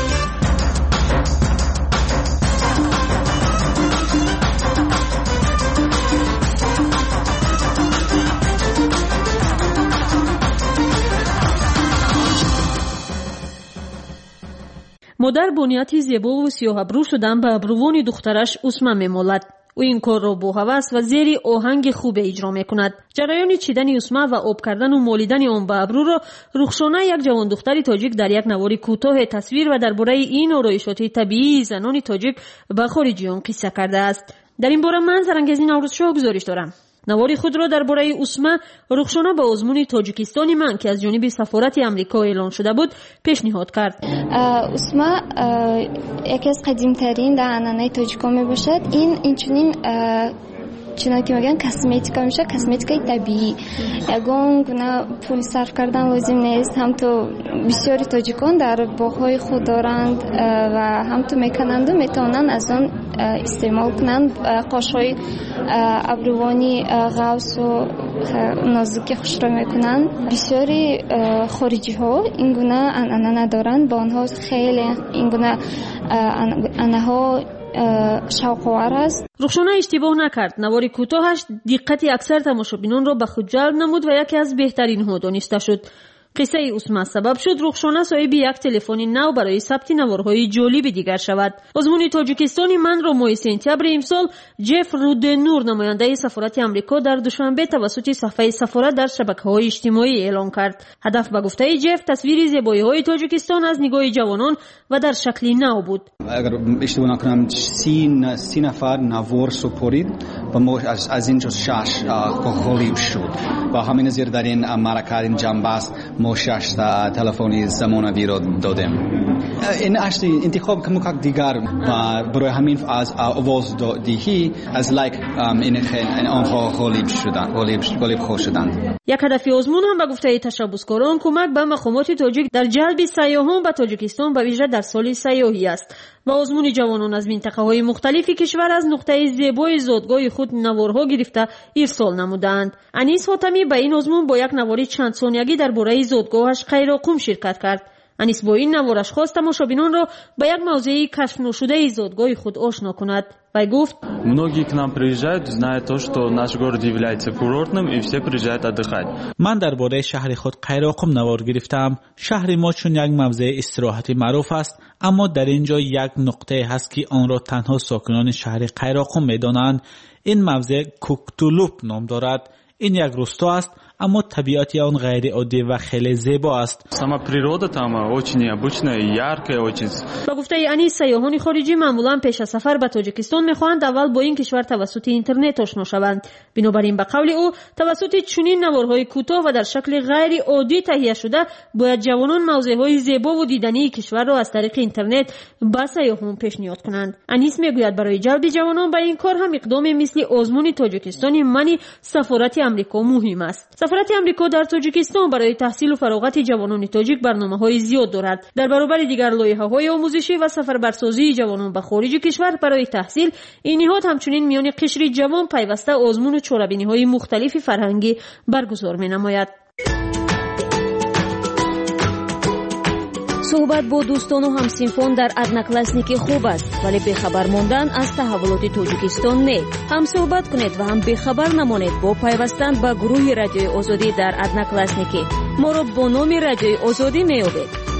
مادر بنیادی زیبا و سیاه ابرو شدن به ابروان دخترش اسما میمالد. او این کار را با هوس و زیر آهنگ خوب اجرا میکند. جریان چیدن اسما و آب کردن و مالیدن آن به ابرو را رخشانه یک جوان دختری تاجیک در یک نوار کوتاه تصویر و درباره این آرایشات طبیعی زنان تاجیک به خارجیان قصه کرده است. در این باره من زرنگزی نوروز شاه گزارش دارم. نواری خود را درباره اسما رخشانه به آزمون تاجیکستانی من که از جانب سفارت آمریکا اعلان شده بود پیشنهاد کرد. اسما یکی از قدیمترین دهانه تاجیکا می باشد. این اینچنین چیزی که میگن کسمتیکا میشه، کسمتیکای طبیعی. یگان گونه پول صرف کردن لازم نیست. هم تو بسیاری تاجیکان در باغ‌های خود دارند و هم تو میکنند و میتونن از آن استعمال کنند. قاشهای ابروانی غوث و نازکی خوش را میکنند. بسیاری خارجی ها این گونه انانه ندارند، با آنها خیلی این گونه انها شوق‌آور است. رخشانه اشتباه نکرد. نوار کوتاهش دقت اکثر تماشابینان را به خود جلب نمود و یکی از بهترین ها دانسته شد. قصه اسما سبب شد رخشانه صاحب یک تلفن نو برای ثبت نوارهای جالب دیگر شود. آزمون تاجیکستانی من را ماه سپتامبر امسال جف رودنور نماینده سفارت آمریکا در دوشنبه توسط صفحه سفارت در شبکه‌های اجتماعی اعلان کرد. هدف به گفته جف تصویر زیبایی‌های تاجیکستان از نگاه جوانان و در شکلی نو بود. اگر اشتباه نکنم سی سی نفر نوار سپرید و ما از, از اینجا شش خالی شد و همین زیر در این مرکه این جنبه است ما شش تلفنی زمانوی را دادیم. این اصلی انتخاب کمک دیگر و برای همین از آواز دهی از لایک این خیلی آنها غالب شدند غالب خوش شدند. یک هدف آزمون هم به گفته تشبثکاران کمک به مقامات تاجیک در جلب سیاحان به تاجیکستان به ویژه در سال سیاحی است و آزمون جوانان از منطقه‌های مختلف کشور از نقطه زیبای زادگاه خود نوارها گرفته ارسال نمودند. انیس حاتمی به این آزمون با یک نواری چند ثانیه‌ای درباره زادگاهش قیراقم شرکت کرد. انیس با این نوارش خواست تماشابینان را به یک موضع کشف نشده زادگاه خود آشنا کند. و گفت многие к нам приезжают, зная то, что наш город является курортным и все приезжают отдыхать. من درباره شهر خود قیراقم نوار گرفتم. شهر ما چون یک موضع استراحتی معروف است، اما در اینجا یک نقطه هست که آن را تنها ساکنان شهر قیراقم می‌دانند. این موضع کوکتولوپ نام دارد. این یک روستا است، اما طبیعت آن غیر عادی و خیلی زیبا است. Сама природа там очень необычная и яркая, очень. با گفته انیس سیاحان خارجی معمولا پیش از سفر به تاجیکستان می‌خواهند اول با این کشور توسط اینترنت آشنا شوند. بنابراین به قول او توسط چنین نوارهای کوتاه و در شکل غیر عادی تهیه شده باید جوانان موضع‌های زیبا و دیدنی کشور را از طریق اینترنت به سیاحان پیشنهاد کنند. انیس میگوید برای جلب جوانان به این کار هم اقدامی مثل آزمون تاجیکستانی منی سفارت آمریکا مهم است. سفارت آمریکا در تاجیکستان برای تحصیل و فراغت جوانان تاجیک برنامه‌های زیاد دارد. در برابر دیگر لایحه‌های آموزشی و سفربرسازی جوانان به خارج کشور برای تحصیل، این نهاد همچنین میان قشر جوان پیوسته آزمون و چاره‌بینی‌های مختلف فرهنگی برگزار می‌نماید. صحبت با دوستان و همسنفان در ادناکلاسنیکی خوب است، ولی بخبر ماندن از تحولات تاجیکستان نه. هم صحبت کنید و هم بخبر نمانید با پیوستن به گروه رادیوی آزادی در ادناکلاسنیکی. ما را با نام رادیوی آزادی میابید.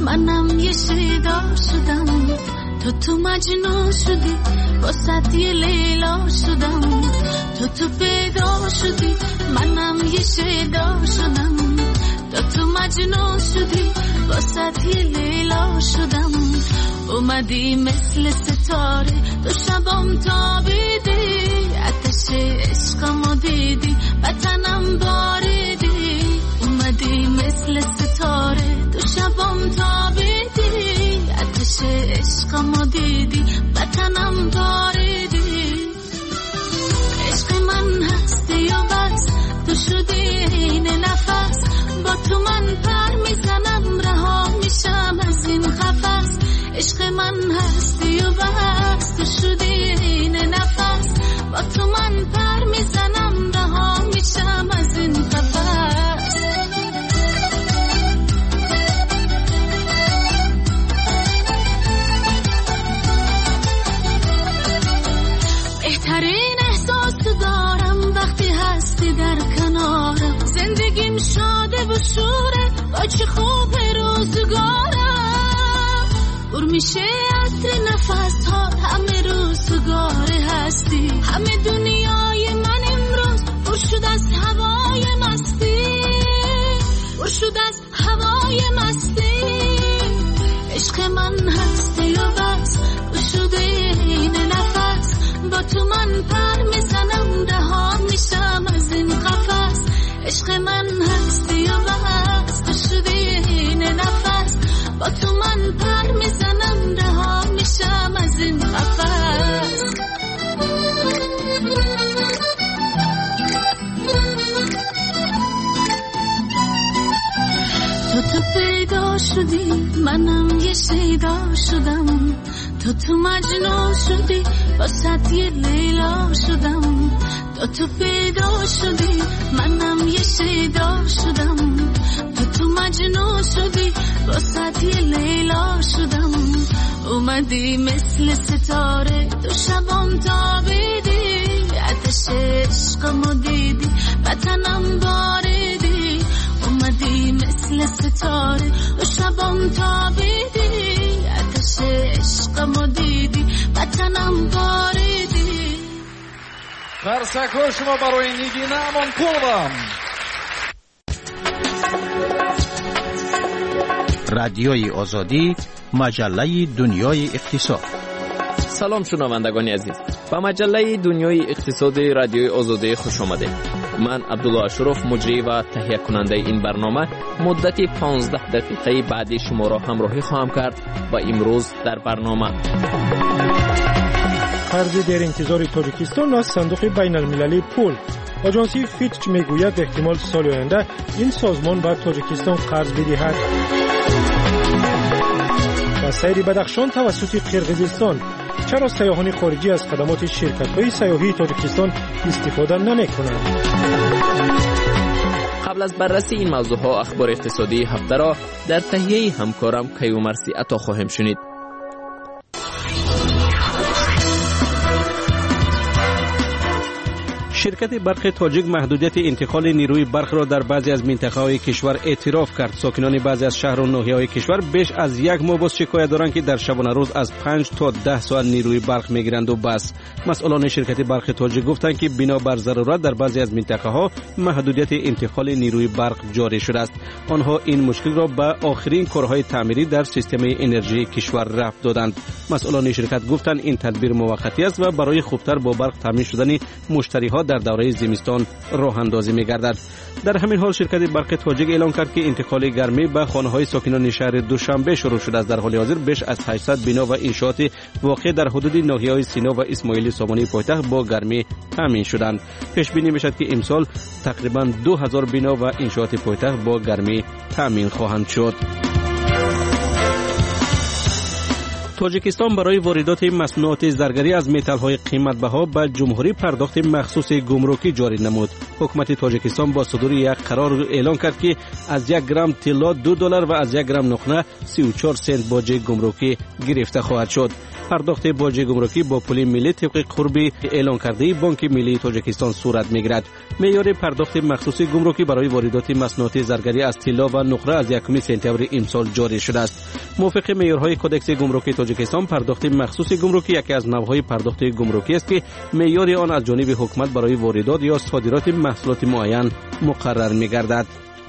منم یه شیدا شدم تو تو مجنون شدی واسه یه لیلا شدم تو تو پیدا شدی منم یه شیدا شدم تو تو مجنون شدی واسه یه لیلا شدم اومدی مثل ستاره تو شبام تابیدی آتش عشقمو دیدی وطنم باریدی اومدی مثل ستاره تو شبام تابیدی آتش عشقمو دیدی وطنم باریدی عشق من هستی و بس تو شدی این نفس با تو من پر میزنم رها میشم از این قفس عشق من هستی و بس تو شدی این نفس با تو من پر میزنم رها میشم از این قفس بهترین احساس دارم وقتی هستی در کنارم زندگیم شاده و شوره با چه خوب روزگارم پر میشه عطر نفس ها همه روزگار هستی همه دنیای من امروز پر شد از هوای مستی پر شد از هوای مستی عشق من هستی و بس پر شده این نفس با تو من پر میزنم رها میشم از این قفس عشق من هستی و بس تو شدی این نفس با تو من پر میزنم رها میشم از این قفس تو تو پیدا شدی منم یه شیدا شدم تو تو مجنون شدی واسه یه لیلا شدم تو تو پیدا شدی منم یه شیدا شدم تو تو مجنون شدی واسه یه لیلا شدم اومدی مثل ستاره تو شبام تابیدی آتش عشقمو دیدی وطنم باریدی اومدی مثل ستاره تو شبام تابیدی آتش عشقمو دیدی وطنم باریدی قرصک‌ها شما برای نیگی نامان پولم رادیوی آزادی مجله دنیای اقتصاد. سلام شنوندگان عزیز، به مجله دنیای اقتصاد رادیوی آزادی خوش آمدید. من عبدالله اشرف مجری و تهیه کننده این برنامه مدت پانزده دقیقه بعدی شما را همراهی خواهم کرد و امروز در برنامه قرض در انتظار تاجیکستان از صندوق بین المللی پول. آژانسی فیتچ میگوید به احتمال سال آینده این سازمان به تاجیکستان قرض بدهد. و سیر بدخشان توسط قرقیزستان، چرا سیاحان خارجی از خدمات شرکت‌های سیاحی تاجیکستان استفاده نمی‌کنند؟ قبل از بررسی این موضوعها اخبار اقتصادی هفته را در تهیه همکارم کیومرثی عطا خواهیم شنید. شرکت برق تاجیک محدودیت انتقال نیروی برق را در بعضی از مناطق کشور اعتراف کرد. ساکنان بعضی از شهر و ناحیه‌های کشور بیش از یک ماه باز شکایت دارند که در شبانه روز از پنج تا ده ساعت نیروی برق میگیرند و بس. مسئولان شرکت برق تاجیک گفتند که بنا بر ضرورت در بعضی از مناطق‌ها محدودیت انتقال نیروی برق جاری شده است. آنها این مشکل را به آخرین کارهای تعمیری در سیستم انرژی کشور رفع دادند. مسئولان شرکت گفتند این تدبیر موقتی است و برای خوبتر با برق تامین شدن مشتری‌ها در دوره زمستان راه اندازی می‌گردد. در همین حال شرکت برق تاجیک اعلام کرد که انتقال گرمی به خانه‌های ساکنان شهر دوشنبه شروع شده است. در حال حاضر بیش از هشتصد بنا و انشاءات واقع در حدود ناحیه‌های سینا و اسماعیلی سامانی پایتخت با گرمی تامین شدند. پیش بینی می‌شد که امسال تقریباً دو هزار بنا و انشاءات پایتخت با گرمی تامین خواهند شد. تاجیکستان برای واردات مصنوعات زرگری از متال‌های قیمت‌بها به جمهوری پرداخت مخصوص گمرکی جاری نمود. حکومت تاجیکستان با صدور یک قرار اعلان کرد که از یک گرم طلا دو دلار و از یک گرم نقره سی و چهار سنت باج گمرکی گرفته خواهد شد. پرداخت باج گمرکی با پول ملی طبق قربی اعلان کرده بانک ملی تاجیکستان صورت میگیرد. معیار پرداخت مخصوص گمرکی برای واردات مصنوعات زرگری از طلا و نقره از یکم سپتامبر امسال جاری شده است. موافق معیارهای کدکس گمرکی تاجیکستان، پرداخت مخصوص گمرکی یکی از نوع‌های پرداخت گمرکی است که معیار آن از جانب حکومت برای واردات یا صادرات محصولات معین مقرر می‌گردد.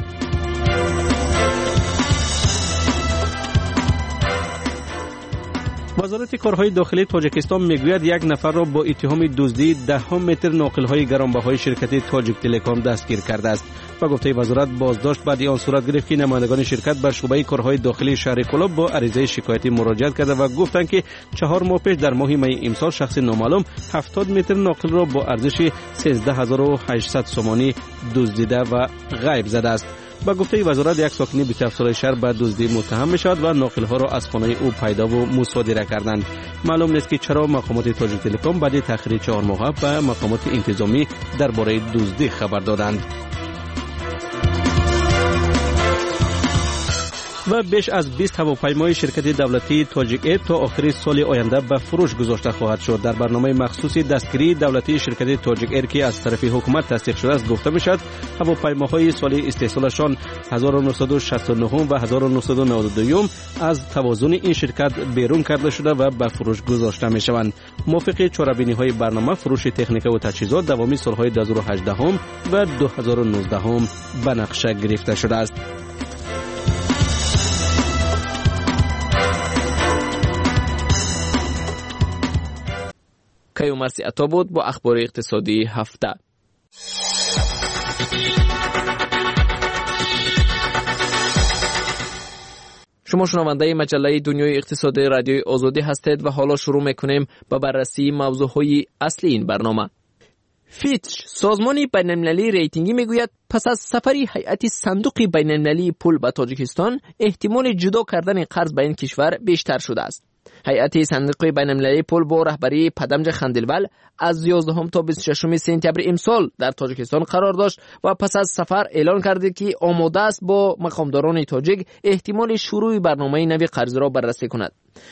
وزارت کارهای داخلی تاجیکستان میگوید یک نفر را با اتهام دزدی ده متر ناقل‌های گرانبهای شرکت تاجیک تلکام دستگیر کرده است. و گفته وزارت بازداشت بعد آن صورت گرفت که نمایندگان شرکت به شعبه کارهای داخلی شهر کلاب با عریضه شکایتی مراجعه کرده و گفتند که چهار ماه پیش در ماه می امسال شخص نامعلوم هفتاد متر ناقل را با ارزش سیزده هزار و هشتصد سومانی دزدیده و غیب زده است. با گفته وزارت یک ساکن بیست و هفت ساله شهر به دزدی متهم میشد و ناقل‌ها را از خانه او پیدا و مصادره کردند. معلوم نیست که چرا مقامات تاجیک تلکام بعد تأخیر چهار ماه به مقامات انتظامی درباره دزدی خبر دادند. و بیش از بیست هواپیمای شرکت دولتی تاجیک ایر تا آخر سال آینده به فروش گذاشته خواهد شد. در برنامه مخصوص دستگیری دولتی شرکت تاجیک ایر که از طرف حکومت تصدیق شده است گفته میشد هواپیماهای سال استحصالشان هزار و نهصد و شصت و نه و هزار و نهصد و نود و دو از توازن این شرکت بیرون کرده شده و به فروش گذاشته میشوند. موافق چاره‌بینی‌های برنامه فروش تکنیک و تجهیزات دوامی سالهای دو هزار و هجده و دو هزار و نوزده به نقشه گرفته شده است. کیومرسی عطا بود با اخبار اقتصادی هفته. شما شنونده مجله دنیای اقتصادی رادیوی آزادی هستید و حالا شروع میکنیم با بررسی موضوعهای اصلی این برنامه. فیچ، سازمان بین‌المللی ریتینگی میگوید پس از سفری هیئت صندوق بین‌المللی پول به تاجیکستان احتمال جدا کردن قرض به این کشور بیشتر شده است. هیئت صندوق بین‌المللی پول با رهبری پدمج خندلول از یازدهم تا بیست و ششم سپتامبر امسال در تاجیکستان قرار داشت و پس از سفر اعلان کرد که آماده است با مقامداران تاجیک احتمال شروع برنامه نوی قرض را بررسی کند.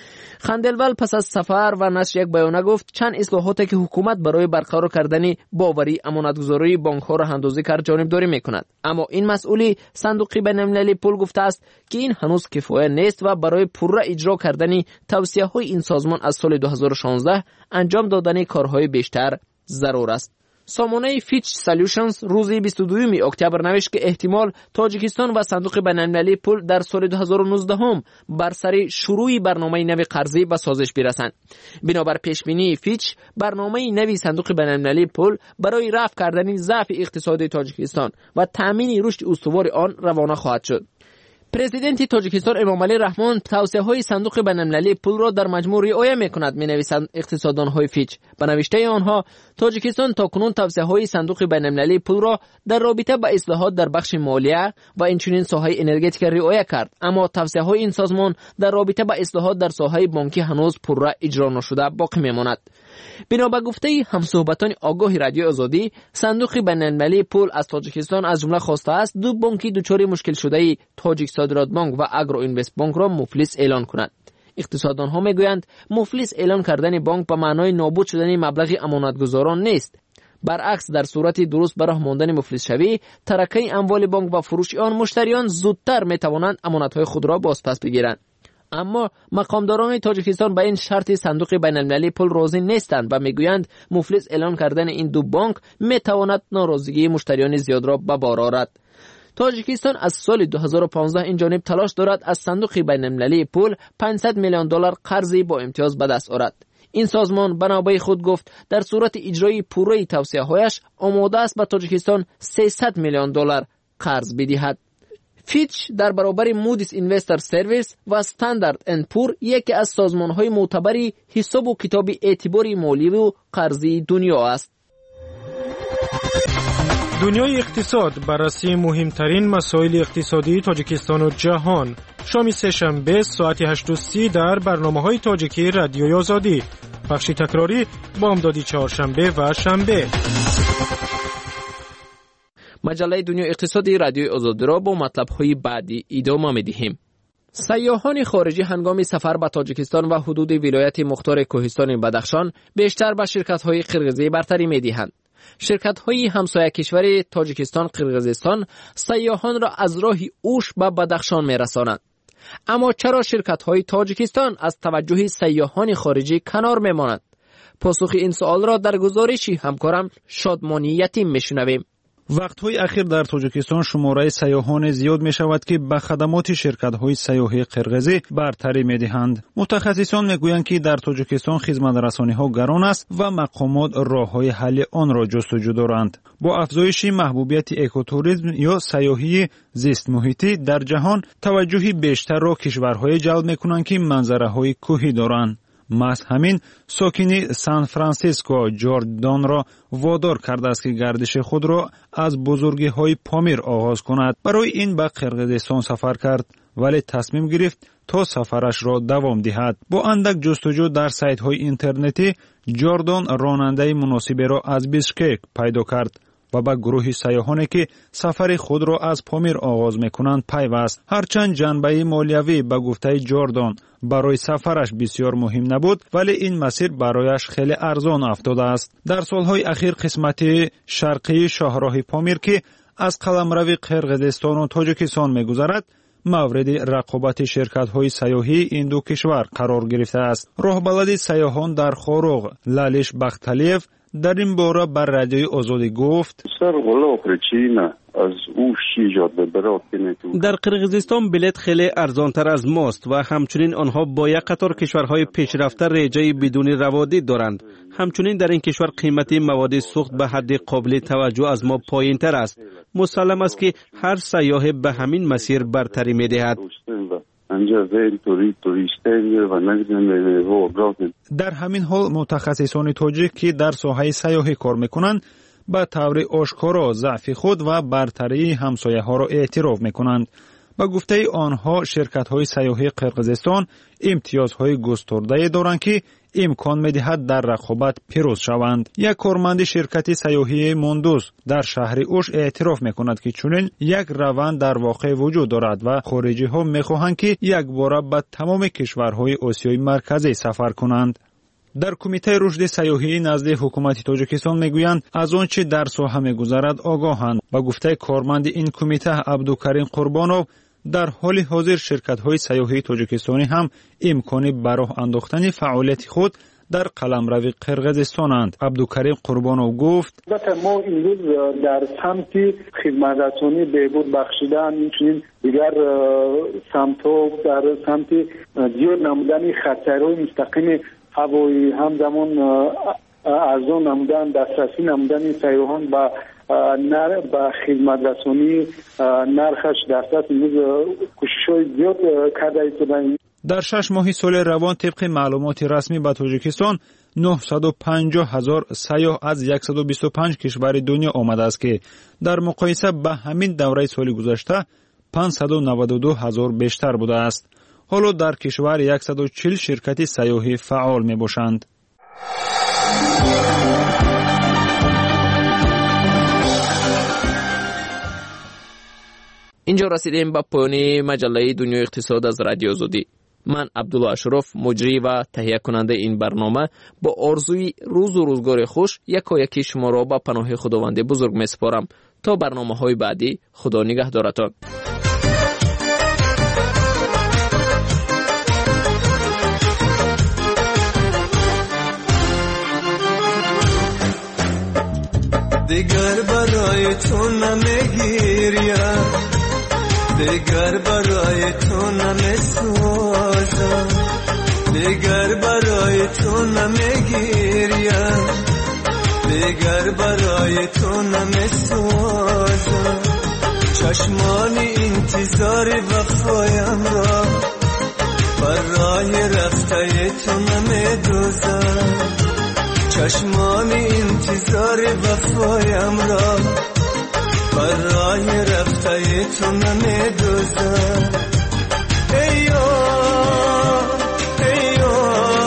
خندلول پس از سفر و نشر یک بیانیه گفت چند اصلاحاتی که حکومت برای برقرار کردن باوری امانتگذاری بانک‌ها را اندازه کرد جانبداری می‌کند، اما این مسئولی صندوق بین‌المللی پول گفته است که این هنوز کفایه نیست و برای پورا اجرا کردن توصیه‌های این سازمان از سال دو هزار و شانزده انجام دادن کارهای بیشتر ضرور است. سامانه فیچ سولوشنز روز بیست و دوم اکتبر نوشت که احتمال تاجیکستان و صندوق بین‌المللی پول در سال دو هزار و نوزده هم بر سر شروع برنامه نوی قرضی به سازش برسند. بنابر پیشبینی فیچ، برنامه نوی صندوق بین‌المللی پول برای رفع کردن ضعف اقتصادی تاجیکستان و تامین رشد استوار آن روانه خواهد شد. پرزیدنت تاجیکستان امامعلی رحمان توصیه‌های صندوق بین‌المللی پول را در مجموع رعایت می‌کند، می‌نویسند اقتصاددان‌های فیچ. به نوشته آنها تاجیکستان تاکنون توصیه‌های صندوق بین‌المللی پول را در رابطه با اصلاحات در بخش مالیه و اینچنین ساحه انرژتیک رعایت کرد، اما توصیه‌های این سازمان در رابطه با اصلاحات در ساحه بانکی هنوز پورا اجرا نشده باقی می‌ماند. بنا به گفته همصحبتان آگاه رادیو آزادی، صندوق بین‌المللی پول از تاجیکستان از جمله خواسته است دو بانکی دچار مشکل شده تاجیک صادرات بانک و اگرو اینوست بانک را مفلس اعلان کند. اقتصاددان‌ها میگویند مفلس اعلان کردن بانک به معنای نابود شدن مبلغ امانتگذاران نیست. برعکس در صورت درست به راه ماندن مفلس شوی، ترکه اموال بانک و فروش آن، مشتریان زودتر میتوانند امانت‌های خود را بازپس بگیرند. اما مقامداران تاجیکستان به این شرط صندوق بین‌المللی پول راضی نیستند و میگویند مفلس اعلان کردن این دو بانک میتواند ناراضگی مشتریان زیاد را به بار آورد. تاجیکستان از سال دو هزار و پانزده این جانب تلاش دارد از صندوق بین‌المللی پول پانصد میلیون دلار قرضی با امتیاز به دست آورد. این سازمان به نوبه خود گفت در صورت اجرای پوره توصیه‌هایش آماده است به تاجیکستان سیصد میلیون دلار قرض بدهد. فیچ در برابر مودیس اینوستر سرویس و استاندارد اند پور یکی از سازمان‌های معتبری حساب و کتاب اعتباری مالی و قرضی دنیا است. دنیای اقتصاد، بررسی مهمترین مسائل اقتصادی تاجیکستان و جهان. شام سه‌شنبه ساعت هشت و سی در برنامه‌های تاجیکی رادیوی آزادی. بخش تکراری بامدادی چهارشنبه و شنبه. مجله دنیای اقتصادی رادیوی آزادی را با مطلب‌های بعدی ادامه می‌دهیم. سیاحان خارجی هنگام سفر به تاجیکستان و حدود ولایت مختار کوهستان بدخشان بیشتر به شرکت‌های قرغیزی برتری می‌دهند. شرکت‌های همسایه کشور تاجیکستان قرغیزستان سیاحان را از راه اوش به بدخشان می‌رسانند. اما چرا شرکت‌های تاجیکستان از توجه سیاحان خارجی کنار می‌مانند؟ پاسخ این سوال را در گزارشی همکارم شادمانی یتیم می‌شنویم. وقت‌های اخیر در تاجیکستان شماره سیاحان زیاد می‌شود که به خدمات شرکت‌های سیاحی قرغیزی برتری می‌دهند. متخصصان می‌گویند که در تاجیکستان خدمت‌رسانی‌ها گران است و مقامات راه‌های حل آن را جستجو دارند. با افزایش محبوبیت اکوتوریسم یا سیاحی زیست محیطی در جهان، توجه بیشتر را کشورهای جلب می‌کنند که منظره‌های کوهی دارند. محض همین ساکنی سان فرانسیسکو جوردان را وادار کرده است که گردش خود را از بزرگی های پامیر آغاز کند. برای این به قرغیزستان سفر کرد ولی تصمیم گرفت تا سفرش را دوام دهد. با اندک جستجو در سایت های اینترنتی جوردان راننده مناسبی را از بیشکک پیدا کرد و به گروه سیاحانی که سفر خود را از پامیر آغاز می‌کنند پیوست. هرچند جنبه مالیوی به گفته جوردان برای سفرش بسیار مهم نبود، ولی این مسیر برایش خیلی ارزان افتاده است. در سالهای اخیر قسمت شرقی شاهراه پامیر که از قلمرو قرغیزستان و تاجیکستان می‌گذرد، مورد رقابت شرکت‌های سیاحی این دو کشور قرار گرفته است. راهبلد سیاحان در خوروغ لالیش بختالیف در این باره بر رادیوی آزادی گفت: در قرغیزستان بلیط خیلی ارزانتر از ماست و همچنین آنها با یک قطار کشورهای پیشرفته ریجه بدون روادید دارند. همچنین در این کشور قیمت مواد سوخت به حد قابل توجه از ما پایین تر است. مسلم است که هر سیاح به همین مسیر برتری می دهد. در همین حال متخصصان تاجیک که در ساحه سیاحی کار میکنند به طور آشکارا ضعف خود و برتری همسایه ها را اعتراف میکنند. به گفته آنها شرکت های سیاحی قرغیزستان امتیازهای گسترده دارند که امکان می‌دهد در رقابت پیروز شوند. یک کارمند شرکت سیاحی موندوس در شهر اوش اعتراف می‌کند که چنین یک روند در واقع وجود دارد و خارجی‌ها می‌خواهند که یک بار به تمام کشورهای آسیای مرکزی سفر کنند. در کمیته رشد سیاحی نزد حکومت تاجیکستان میگویند از آنچه در ساحه می‌گذرد آگاهند. با گفته کارمند این کمیته عبدالکریم قربانوف، در حال حاضر شرکت‌های سیاحی تاجیکستانی هم امکان براه انداختن فعالیت خود در قلمرو قرغیزستانند. عبدالکریم قربانوف گفت: ما امروز در سمت خدمترسانی بهبود بخشیدن، اینچنین دیگر سمت‌ها در سمت زیاد نمودن خطرهای مستقیم هوایی، همزمان ارزان نمودن، دسترسی نمودن سیاحان با نر با خدمت رسانی نرخش درصد امروز کوشش‌های زیاد کرده شدن. در شش ماه سال روان طبق معلومات رسمی به تاجیکستان نهصد و پنجاه هزار سیاح از صد و بیست و پنج کشور دنیا آمده است که در مقایسه با همین دوره سال گذشته پانصد و نود و دو هزار بیشتر بوده است. حالا در کشور صد و چهل شرکت سیاحی فعال می باشند. اینجا رسیدیم به پایان مجله دنیای اقتصاد از رادیو آزادی. من عبدالله اشرف، مجری و تهیه کننده این برنامه، با آرزوی روز و روزگار خوش یکایک شما را به پناه خداوند بزرگ میسپارم. تا برنامه های بعدی، خدا نگهدارتان. دیگر برای تو نمیگیریم، دیگر برای تو نمیسوزم، دیگر برای تو نمیگیریم، دیگر برای تو نمیسوزم. چشمانی انتظار وفایم را بر راه رفته تو نمیدوزم، چشمانی انتظار وفایم را بر راه رفته تو نمیدوزم. ایو ایو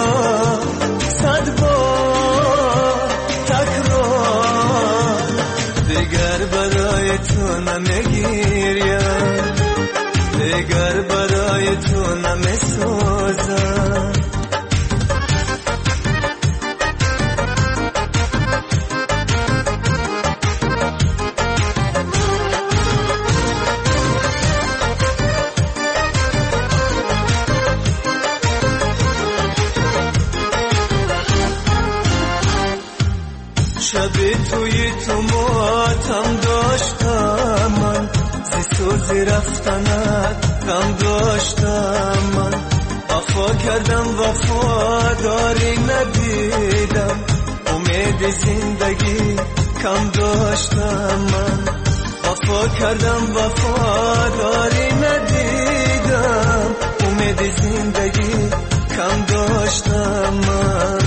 صد بار تکرار، دیگر برای تو نمیگیریم، دیگر برای تو به توی تو ماتم داشتم من، زی سوز رفتنت غم داشتم من. وفا کردم وفاداری ندیدم، امید زندگی کم داشتم من. وفا کردم وفاداری ندیدم، امید زندگی کم داشتم من.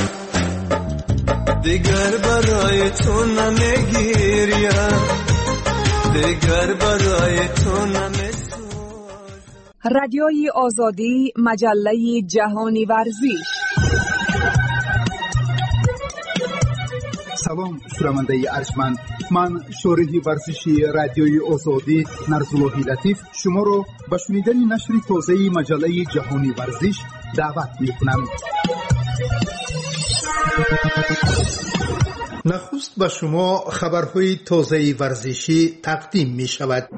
دیگر برای تو نمیگیریم، دیگر برای تو نمیسوزم. رادیوی آزادی، مجله جهانی ورزش. سلام شنونده ارجمند، من شارح ورزشی رادیوی آزادی نرزاللهی لطیف شما را به شنیدن نشر تازه مجله جهانی ورزش دعوت می‌کنم. نخست به شما خبرهای تازه ورزشی تقدیم می شود.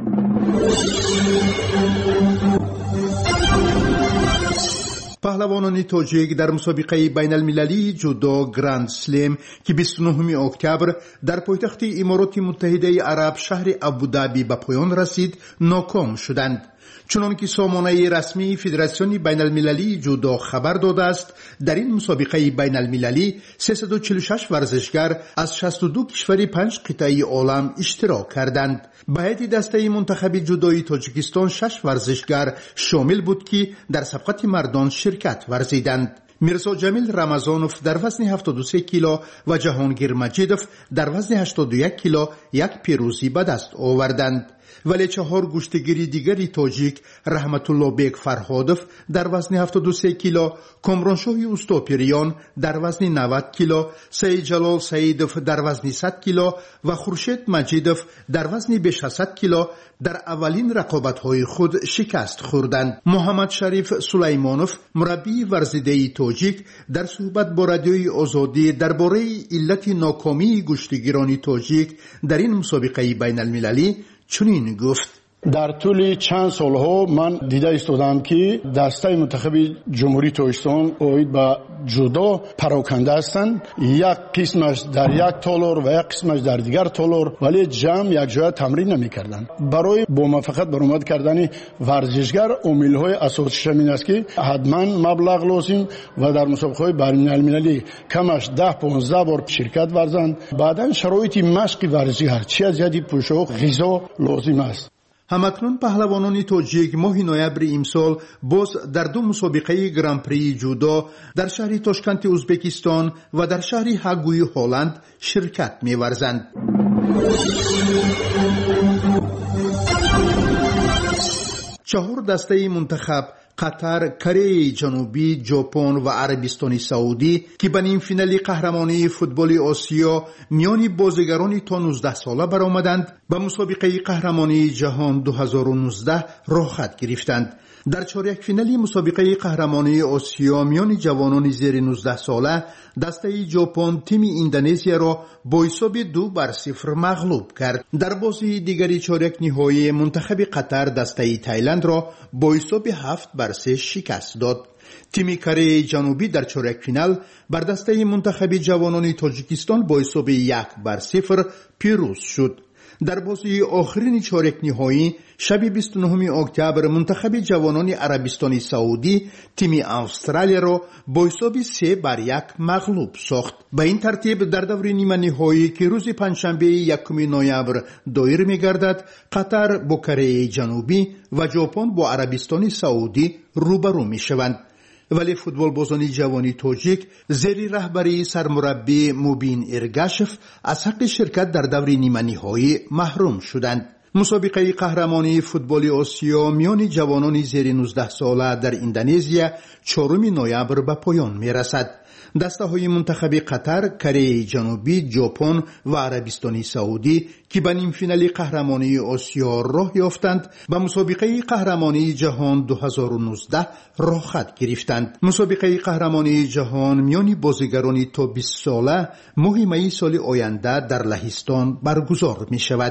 پهلوانان تاجیک در مسابقه بین المللی جودو گراند سلم که بیست و نهم اکتبر در پایتخت امارات متحده عرب شهر ابودابی به پایان رسید ناکام شدند. چنانکه سامانه رسمی فدراسیون بین المللی جودو خبر داده است، در این مسابقه بین المللی سیصد و چهل و شش ورزشگر از شصت و دو کشور پنج قطعه عالم اشتراک کردند. به هیئت دسته منتخب جودوی تاجیکستان شش ورزشگر شامل بود که در سبقت مردان شرکت ورزیدند. میرزا جمیل رمضانوف در وزن هفتاد و سه کیلو و جهانگیر مجیدوف در وزن هشتاد و یک کیلو یک پیروزی به دست آوردند. ولی چهار گشتگیری دیگری تاجیک رحمت الله بیگ فرهادوف در وزن هفتاد و سه کیلو، کامرانشاه اوستاپیریان در وزن نود کیلو، سید جلال سیدوف در وزن صد کیلو و خورشید مجیدوف در وزن بیش از صد کیلو در اولین رقابت‌های خود شکست خوردند. محمد شریف سلیمانوف مربی ورزیده تاجیک در صحبت با رادیوی آزادی درباره علت ناکامی گشتگیران تاجیک در این مسابقه بین المللی چنین گفت: در طول چند سالها من دیده ایستادم که دسته منتخب جمهوری تاجیکستان اوید به جودو پراکنده هستند. یک قسمش در یک تالار و یک قسمش در دیگر تالار، ولی جمع یک جای تمرین نمی‌کردند. برای با موفقیت برآمد کردن ورزشگر عامل‌های اساسیش این است که حتما مبلغ لازم و در مسابقه‌های بین‌المللی کمش ده پانزده بار شرکت ورزند. بعداً شرایط مشق ورزشی چی از جدی پوشاک غذا لازم است. همکنون پهلوانان تاجیک ماه نوامبر امسال باز در دو مسابقه گران پری جودو در شهر تاشکند ازبکستان و در شهر هاگوی هلند شرکت می‌ورزند. چهار دسته منتخب قطر، کره جنوبی، ژاپن و عربستان سعودی که به نیم فینال قهرمانی فوتبال آسیا میان بازیگران تا نوزده ساله برآمدند، به مسابقه قهرمانی جهان دو هزار و نوزده راه خط گرفتند. در چهارک فینالی مسابقه قهرمانی آسیا میان جوانان زیر نوزده ساله دسته ژاپن تیم اندونزیا را با حساب دو بر صفر مغلوب کرد. در بازی دیگری چهارک نهایی منتخب قطر دسته تایلند را با حساب هفت بر سه شکست داد. تیم کره جنوبی در چهارک فینال بر دسته منتخب جوانان تاجیکستان با حساب یک بر صفر پیروز شد. در بازی آخرین چهارک نهایی شب بیست و نهم اکتبر منتخب جوانان عربستان سعودی تیم استرالیا را با حساب سه بر یک مغلوب ساخت. به این ترتیب در دور نیمه نهایی که روز پنجشنبه یکم نوامبر دایر می‌گردد، قطر با کره جنوبی و ژاپن با عربستان سعودی روبرو می‌شوند. ولی فوتبال بازان جوانی تاجیک زیر رهبری سرمربی موبین ارگاشف از حق شرکت در دور نیمه نهایی محروم شدند. مسابقه قهرمانی فوتبال آسیا میان جوانان زیر نوزده ساله در اندونزیا چهارم نوامبر به پایان میرسد. دسته های منتخب قطر، کره جنوبی، ژاپن و عربستان سعودی که به نیم فینال قهرمانی آسیا راه یافتند به مسابقه قهرمانی جهان دو هزار و نوزده راه خط گرفتند. مسابقه قهرمانی جهان میان بازیگران تا بیست ساله ماه می سال آینده در لهستان برگزار می شود.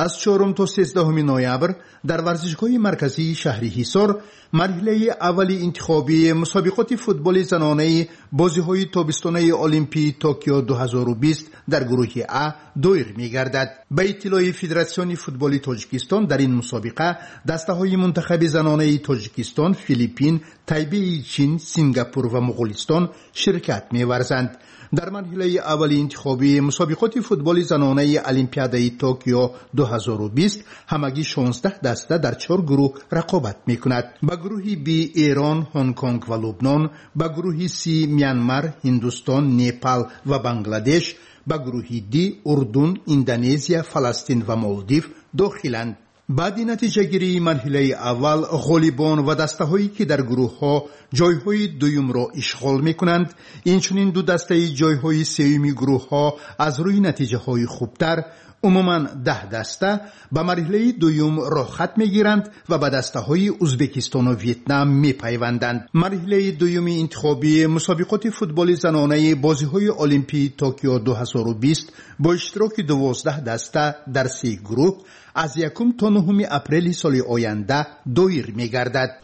از چهارم تا سیزدهم نوامبر در ورزشگاه مرکزی شهر حصار مرحله اولی انتخابی مسابقات فوتبال زنانه بازی‌های تابستانه المپیک توکیو دو هزار و بیست در گروه ا دایر می‌گردد. به اطلاع فدراسیون فوتبال تاجیکستان در این مسابقه دسته‌های منتخب زنانه تاجیکستان، فیلیپین، تایپی چین، سنگاپور و مغولستان شرکت می‌ورزند. در مرحله اولی انتخابی مسابقات فوتبال زنانه المپیادای توکیو دو هزار و بیست همگی شانزده دسته در چهار گروه رقابت می‌کند. به گروه بی ایران، هنگ کنگ و لبنان، به گروه سی میانمار، هندوستان، نیپال و بنگلادش، به گروه دی اردن، اندونزیا، فلسطین و مالدیو داخلند. بعد نتیجه گیری مرحله اول غالیبان و دسته هایی که در گروه ها جای های دویم را اشغال می کنند، اینچنین دو دسته جای های سومی گروه ها از روی نتیجه های خوبتر عموما ده دسته به مرحله دویم را خط می گیرند و به دسته های ازبکستان و ویتنام می پیوندند. مرحله دویم انتخابی مسابقات فوتبال زنانه بازی های المپیک توکیو دو هزار و بیست با اشتراک دوازده دسته در سه گروه از یکم تا نهم اپریل سال آینده دایر می گردد.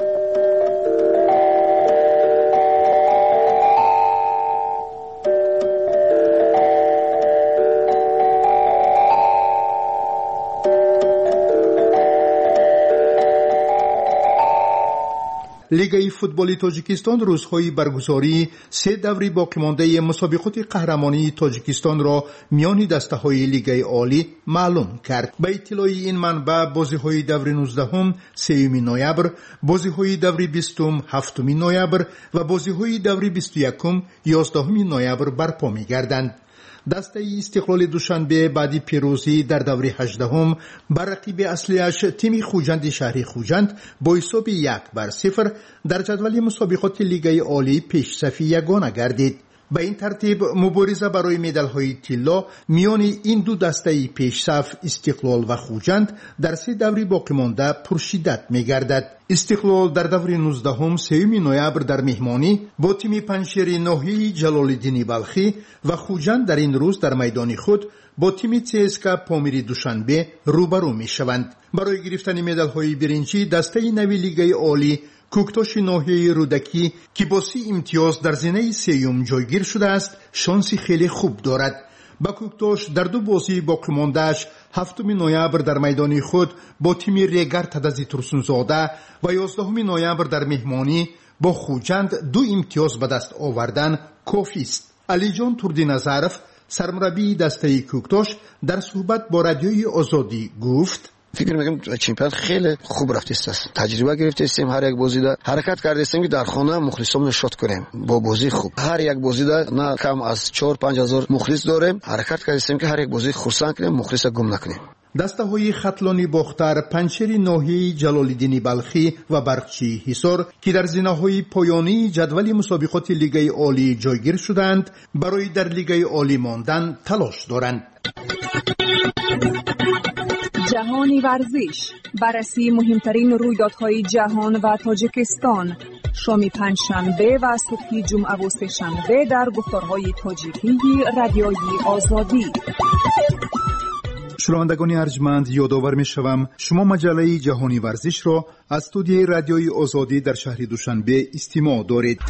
لیگ فوتبال تاجیکستان روزهای برگزاری سه دوره باقی مانده مسابقات قهرمانی تاجیکستان را میان دسته‌های لیگ عالی معلوم کرد. به اطلاع این منبع بازی‌های دوره نوزدهم سوم نوامبر، بازی‌های دوره بیستم هفتم نوامبر و بازی‌های دوره بیست و یکم یازدهم نوامبر برپا می‌گردند. دسته استقلال دوشنبه بعدی پیروزی در دوره هجدهم بر رقیب اصلیش تیم خوجند شهری خوجند با حساب یک بر صفر در جدول مسابقات لیگ عالی پیش صفی یگانه گردید. به این ترتیب مبارزه برای مدال‌های طلا میان این دو دسته پیش صف استقلال و خوجند در سه دوره باقی مانده پرشدت می‌گردد. استقلال در دوره نوزدهم سوم نوامبر در مهمانی با تیم پنجشیر ناحیه جلال‌الدین بلخی و خوجند در این روز در میدان خود با تیم چسکا پامیر دوشنبه روبرو می‌شوند. برای گرفتن مدال‌های برنجی دسته نوی لیگ عالی کوکتاش ناحیه رودکی که با سی امتیاز در زینه سیوم جایگیر شده است شانسی خیلی خوب دارد. با کوکتاش در دو بازی باقی مانده‌اش هفتم نوامبر در میدان خود با تیم ریگر تدزی ترسونزاده و یازدهم نوامبر در مهمانی با خوجند دو امتیاز به دست آوردن کافی است. علی جان توردینظرف سرمربی دسته کوکتاش در صحبت با رادیوی آزادی گفت: فکر میکنم چمپیونات خیلی خوب رفته است. تجربه گرفته استیم، هر یک بازی دا حرکت کرده استیم که در خانه مخلصامون شاد کنیم با بازی خوب. هر یک بازی دا نه کم از چهار پنج هزار مخلص داریم. حرکت کرده استیم که هر یک بازی خرسند کنیم، مخلص گم نکنیم. دسته های خطلانی باختر پنجشیر ناحیه جلال‌الدین بلخی و برقچی حصار که در زینه های پایانی جدول مسابقات لیگ عالی جایگیر شدند برای در لیگ عالی ماندن تلاش دارند. جهانی ورزش، بررسی مهمترین رویدادهای جهان و تاجیکستان، شام پنجشنبه و صبح جمعه و سه‌شنبه در گفتارهای تاجیکی رادیوی آزادی. شنوندگان ارجمند، یادآور می‌شوم شما مجله جهانی ورزش را از استودیوی رادیوی آزادی در شهر دوشنبه استماع دارید.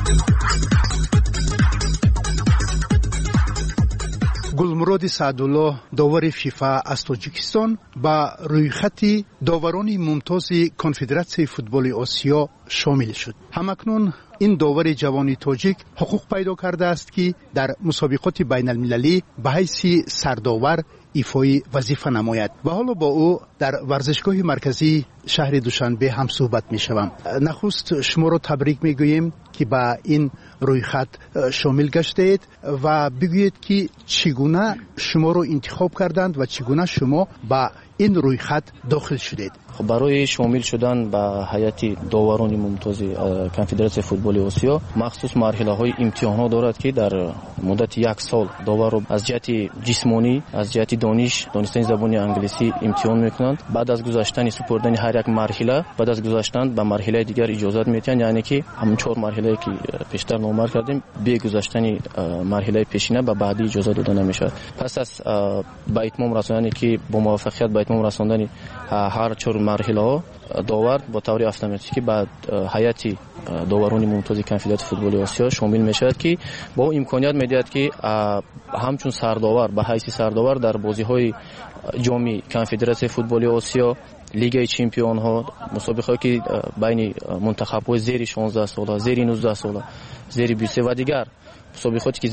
گلمراد سعدالله داور فیفا از تاجیکستان با رویخط داوران ممتاز کنفدراسیون فوتبال آسیا شامل شد. همکنون این داور جوان تاجیک حقوق پیدا کرده است که در مسابقات بین المللی به حیث سرداور ایفای وظیفه نماید و حالا با او در ورزشگاه مرکزی شهر دوشنبه هم صحبت می شوم. نخست شما را تبریک می گوییم که به این روی خط شامل گشتید و بگویید که چگونه شما را انتخاب کردند و چگونه شما به این روی خط داخل شدید. خب برای شامل شدن به هیئت داوران ممتاز کنفدراسیون فوتبال آسیا مخصوص مرحله‌های امتحانات دارد که در مدت یک سال داور را از جهت جسمانی، از جهت دانش، دانستن زبان انگلیسی امتحان میکنند. بعد از گذشتن سپردن هر یک مرحله، بعد از گذشتن به مرحله دیگر اجازه میتونند، یعنی که همون چهار مرحله که پیشتر نامور کردیم به گذشتن مرحله پیشینه به بعدی اجازه داده نمیشود. پس از به اتمام رساندن که با موفقیت به اتمام رساندن هر چهار مرحله ها داور با طور اتوماتیکی به هیئت داوران ممتاز کنفدراسیون فوتبال آسیا شامل میشود که با امکانیت میدهد که همچون سرداور به حیث سرداور در بازی‌های جام کنفدراسیون فوتبال آسیا، لیگ چمپیون ها، مسابقه که بین منتخب‌های زیر شانزده ساله، زیر نوزده ساله، زیر بیست و سه و دیگر مسابقاتی که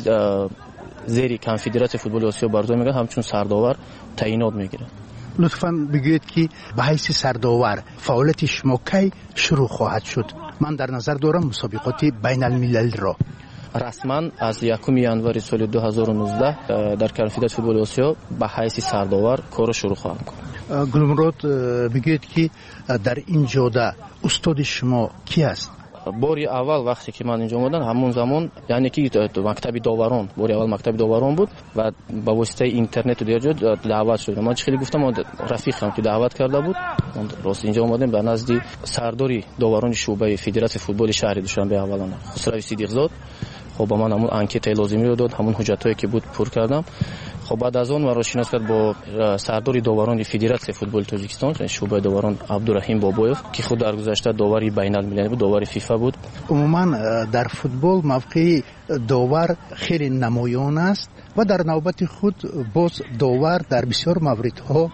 زیر کنفدراسیون فوتبال آسیا برگزار می‌گردد همچون سرداور تعیینات می‌گیرد. لطفاً بگویید که به حیث سرداور فعالیت شما کی شروع خواهد شد؟ من در نظر دارم مسابقات بین الملل را. رسما از یکم ژانویه سال دو هزار و نوزده در کنفدراسیون فوتبال آسیا به حیث سرداور کار شروع خواهم کرد. گلمراد بگویید که در این جاده استاد شما کی است؟ باری اول وقتی که من اینجا اومدم همون زمان یعنی که مکتب داوران باری اول مکتب داوران بود و با واسطه اینترنت و دیگر دعوت شدم. من خیلی گفتم رفیقم که دعوت کرده بود راست اینجا اومدم به نزد سرداری داوران شعبه فدراسیون فوتبال شهری دوشنبه اولانه خسرو صدیق زاد. خب با من همون انکت لازمی رو داد، همون حجتایی که بود پر کردم. خب بعد از اون مرا شناس کرد با سرداری داوران فدراسیون فوتبال تاجیکستان شعبه داوران عبدالرحیم بابویف که خود در گذشته داوری بین المللی بود، داوری فیفا بود. عموما در فوتبال موقع داور خیلی نمایان است و در نوبت خود باز داور در بسیار موردها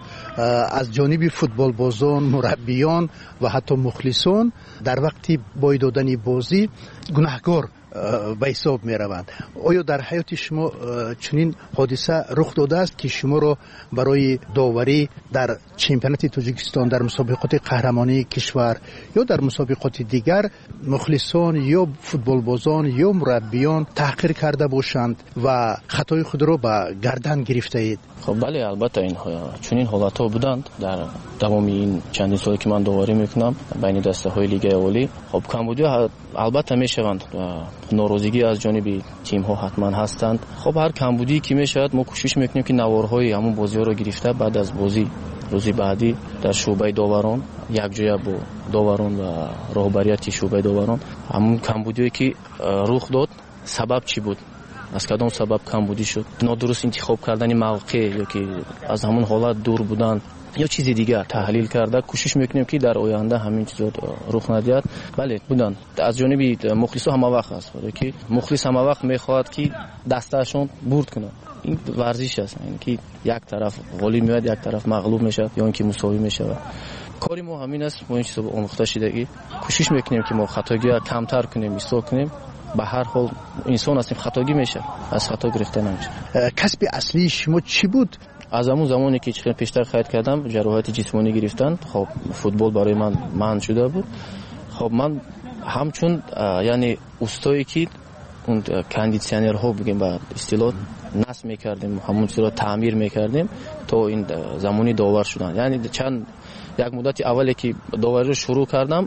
از جانب فوتبال بازان، مربیان و حتی مخلصان در وقت بای دادن بازی گناهکار به حساب می روند. آیا در حیات شما چنین حادثه رخ داده است که شما را برای داوری در چمپیونات تاجیکستان در مسابقات قهرمانی کشور یا در مسابقات دیگر مخلصان یا فوتبال بازان یا مربیان تحقیر کرده باشند و خطای خود را به گردن گرفته اید؟ خب بله البته این چنین حالت ها بودند در تمام این چندین سالی که من داوری میکنم بین دسته های لیگ اولی. خب کمبودی البته میشوند، ناراضگی از جانب تیم ها حتما هستند. خب هر کمبودی که میشود ما کوشش میکنیم که نوارهای همون بازی ها رو گرفته بعد از بازی روزی بعدی در شعبه داوران یک جای با داوران و رهبریت شعبه داوران همون کمبودی که رخ داد سبب چی بود، از کدام سبب کمبودی شد، نادرست انتخاب کردن موقع یا که از همون حالت دور بودن یا چیزی دیگر تحلیل کرده کوشش میکنیم که در آینده همین چیزا رخ ندهد. بله بودن از جانب مخلصا همه وقت است که مخلص همه وقت میخواد که دستهشون برد کنه. این ورزش است، این که یک طرف غالب میاد یک طرف مغلوب میشه یا اینکه مساوی میشه. کاری ما همین است، ما این چیزا آموخته شدگی کوشش میکنیم که ما خطاگی کمتر کنیم، اصلاح کنیم. به هر حال انسان هستیم خطاگی میشه، از خطا گرفته نمیشه. کسب اصلی شما چی بود؟ از همون زمانی که چقدر پیشتر خرید کردم جراحت جسمانی گرفتن، خب فوتبال برای من منع شده بود. خب من همچون یعنی استایی که اون کاندیشنر ها بگیم به اصطلاح نصب میکردیم، همون چیزا تعمیر میکردیم تا این زمانی داور شدن. یعنی چند یک مدت اولی که داوری رو شروع کردم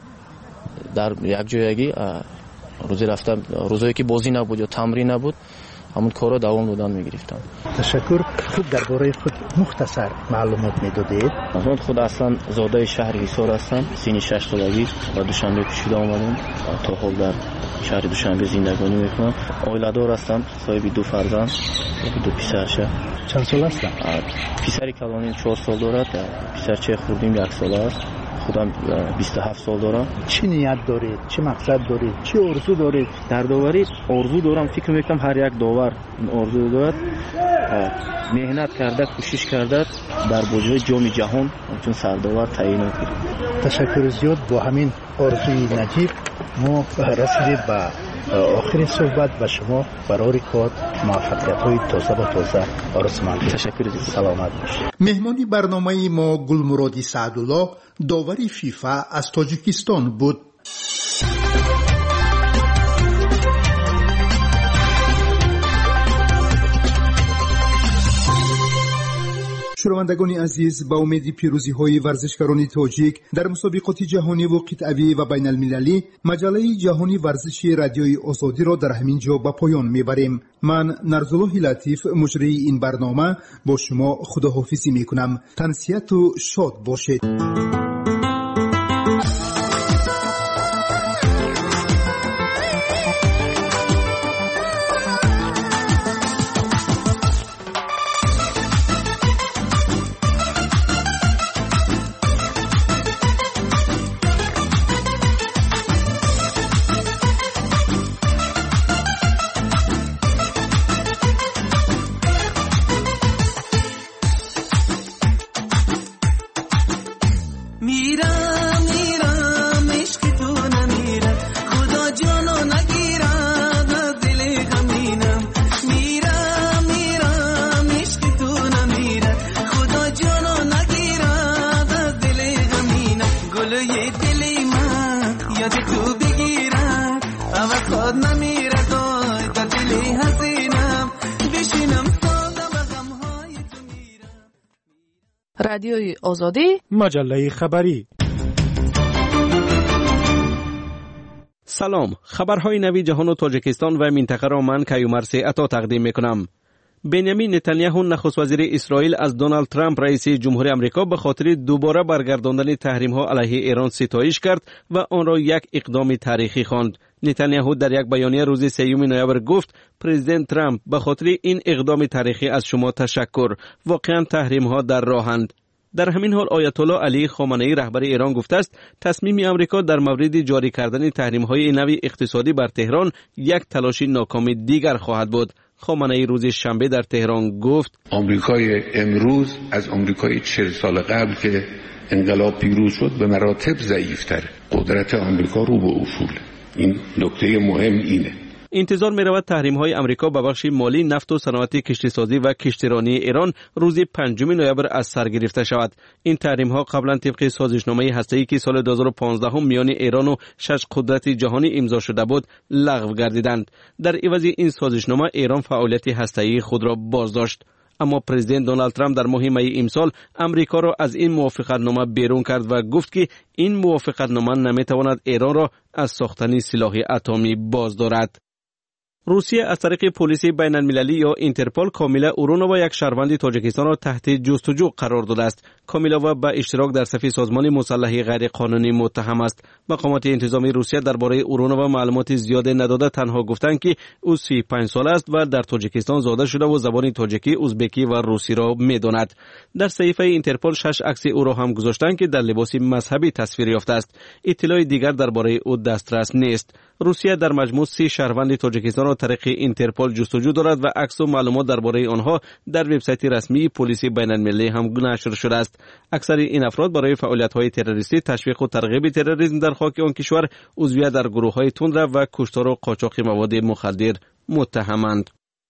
در یک جایگی روزی رفتم روزایی که بازی نبود یا تمرین نبود همون کارا دوام دادن میگرفتم. تشکر. خود درباره خود مختصر معلومات میدادید؟ من خود اصلا زاده شهر حصار هستم، سن شش سالگی و دوشنبه کشیده آمدم تا حال در شهر دوشنبه زندگانی میکنم. عائله دار هستم، صاحب دو فرزند و دو پسرشه. چند سال هستن؟ پسری کلانی چهار سال دارد، پسرچه خوردیم یک سال است. خودم بیست و هفت سال دارم. چی نیت دارید؟ چه مقصد دارید؟ چه آرزو دارید؟ در داوری آرزو دارم، فکر میکنم هر یک داور آرزو دارد، مهنت کرده، کوشش کرده در بازی جام جهان چون سرداور تعیین کنه. تشکر زیاد. با همین آرزوی نجیب ما رسیدیم به آخرین صحبت و شما برای کار موفقیت های تازه و تازه آرزو مندیم. تشکر زیاد. سلامت باشید. مهمانی برنامه ما گلمرادی سعدالله داوری فیفا از تاجیکستان بود. شنوندگان عزیز، با امید پیروزی های ورزشکاران تاجیک در مسابقات جهانی و قطعی و بین المللی، مجله جهانی ورزشی رادیوی آزادی را در همین جا به پایان میبریم. من نرزالله لطیف مجری این برنامه با شما خداحافظی میکنم. تنسیت و شاد باشید. یاد تو بگیرم عوض خود نمیره دای تا دلی حسینم بشینم ساده و غمهای تو میرم. رادیوی آزادی، مجله خبری. سلام، خبرهای نوی جهان و تاجیکستان و منطقه را من کیومرث عطا تقدیم میکنم. بنیامین نتانیاهو نخست وزیر اسرائیل از دونالد ترامپ رئیس جمهوری آمریکا به خاطر دوباره برگرداندن تحریم‌ها علیه ایران ستایش کرد و آن را یک اقدام تاریخی خواند. نتانیاهو در یک بیانیه روز سوم نوامبر گفت پرزیدنت ترامپ به خاطر این اقدام تاریخی از شما تشکر. واقعا تحریم‌ها در راهند. در همین حال آیت الله علی خامنه‌ای رهبر ایران گفته است تصمیم آمریکا در مورد جاری کردن تحریم‌های نوی اقتصادی بر تهران یک تلاش ناکام دیگر خواهد بود. خامنه‌ای روز شنبه در تهران گفت آمریکای امروز از آمریکای چهل سال قبل که انقلاب پیروز شد به مراتب ضعیف‌تر. قدرت آمریکا رو به افول. این نکته مهم اینه. انتظار می رود تحریم های امریکا به بخش مالی، نفت و صنعت کشتیسازی و کشتیرانی ایران روز پنجم نوامبر از سر گرفته شود. این تحریم ها قبلا طبق سازشنامه هسته‌ای که سال دو هزار و پانزده میان ایران و شش قدرت جهانی امضا شده بود لغو گردیدند. در عوض این سازشنامه ایران فعالیت هسته‌ای خود را بازداشت. اما پرزیدنت دونالد ترامپ در ماه می امسال امریکا را از این موافقتنامه بیرون کرد و گفت که این موافقتنامه نمیتواند ایران را از ساختن سلاح اتمی بازدارد. روسیه از طریق پلیس بین المللی یا اینترپول کامیلا اورونووا یک شهروند تاجیکستان را تحت جستجو قرار داده است. کامیلووا به اشتراک در صف سازمان مسلح غیر قانونی متهم است. مقامات انتظامی روسیه درباره اورونووا معلومات زیاد نداده، تنها گفتند که او سی و پنج ساله است و در تاجیکستان زاده شده و زبان تاجیکی، ازبکی و روسی را می‌داند. در صحیفه اینترپول شش عکس او را هم گذاشتند که در لباس مذهبی تصویر یافته است. اطلاع دیگر درباره او دسترس نیست. روسیه در مجموع سی شهروند تاجیکستان را طریق اینترپول جستجو دارد و عکس و معلومات درباره آنها در وبسایت رسمی پلیس بین المللی هم نشر شده است. اکثر این افراد برای فعالیت‌های تروریستی، تشویق و ترغیب تروریسم در خاک آن کشور، عضویت در گروه‌های تندرو و کشتار و قاچاق مواد مخدر متهمند.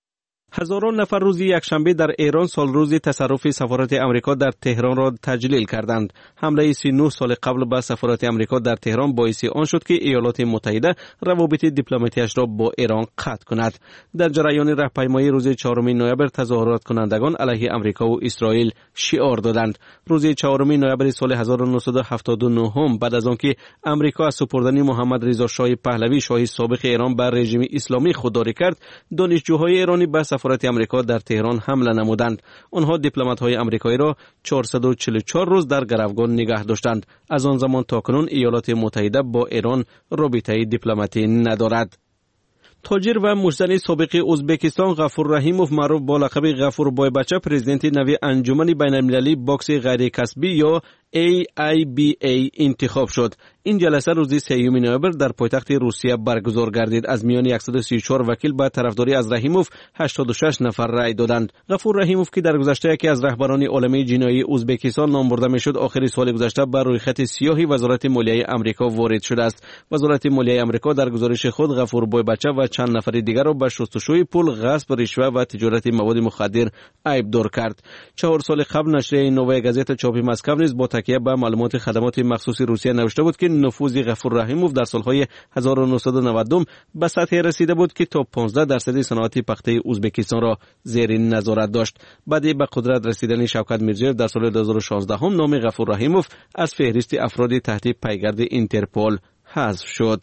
هزاران نفر روز یکشنبه در ایران سال روز تصرف سفارت امریکا در تهران را تجلیل کردند. حمله سی و نه سال قبل به سفارت امریکا در تهران باعث آن شد که ایالات متحده روابط دیپلماتیش را با ایران قطع کند. در جریان راهپیمایی روز چهارم نوامبر تظاهرات کنندگان علیه امریکا و اسرائیل شعار دادند. روز چهارم نوامبر سال هزار و نهصد و هفتاد و نه بعد از آنکه امریکا از سپردن محمد رضا شاه پهلوی شاه سابق ایران بر رژیم اسلامی خودداری کرد، دانشجوهای ایرانی به سفارت امریکا در تهران حمله نمودند. آنها دیپلمات‌های آمریکایی را چهارصد و چهل و چهار روز در گروگان نگه داشتند. از آن زمان تا کنون ایالات متحده با ایران رابطه دیپلماتی ندارد. تاجر و مشتری سابق ازبکستان غفور رحیموف معروف با لقب غفور بایبچه پرزیدنت نوی انجمن بین المللی باکس غیر کسبی یا ای آی بی ای انتخاب شد. این جلسه روز سوم نوامبر در پایتخت روسیه برگزار گردید. از میان صد و سی و چهار وکیل به طرفداری از رحیموف هشتاد و شش نفر رأی دادند. غفور رحیموف که در گذشته یکی از رهبران عالمه جنایی ازبکستان نام برده میشد، آخر سال گذشته بر روی خط سیاهی وزارت مالیه آمریکا وارد شده است. وزارت مالیه آمریکا در گزارش خود غفور بایبچه و چند نفر دیگر را به شستشوی پول، غصب، رشوه و تجارت مواد مخدر عیبدار کرد. چهار سال قبل نشریه نووای گازت چاپ مسکو نیز با تکیه به معلومات خدمات مخصوص روسیه نوشته بود که نفوذ غفور رحیموف در سالهای هزار و نهصد و نود و دو به سطحی رسیده بود که تا پانزده درصد صنعت پخته ازبکستان را زیر نظارت داشت. بعد به قدرت رسیدن شوکت میرزیوف در سال دو هزار و شانزده هم نام غفور رحیموف از فهرست افراد تحت پیگرد اینترپول حذف شد.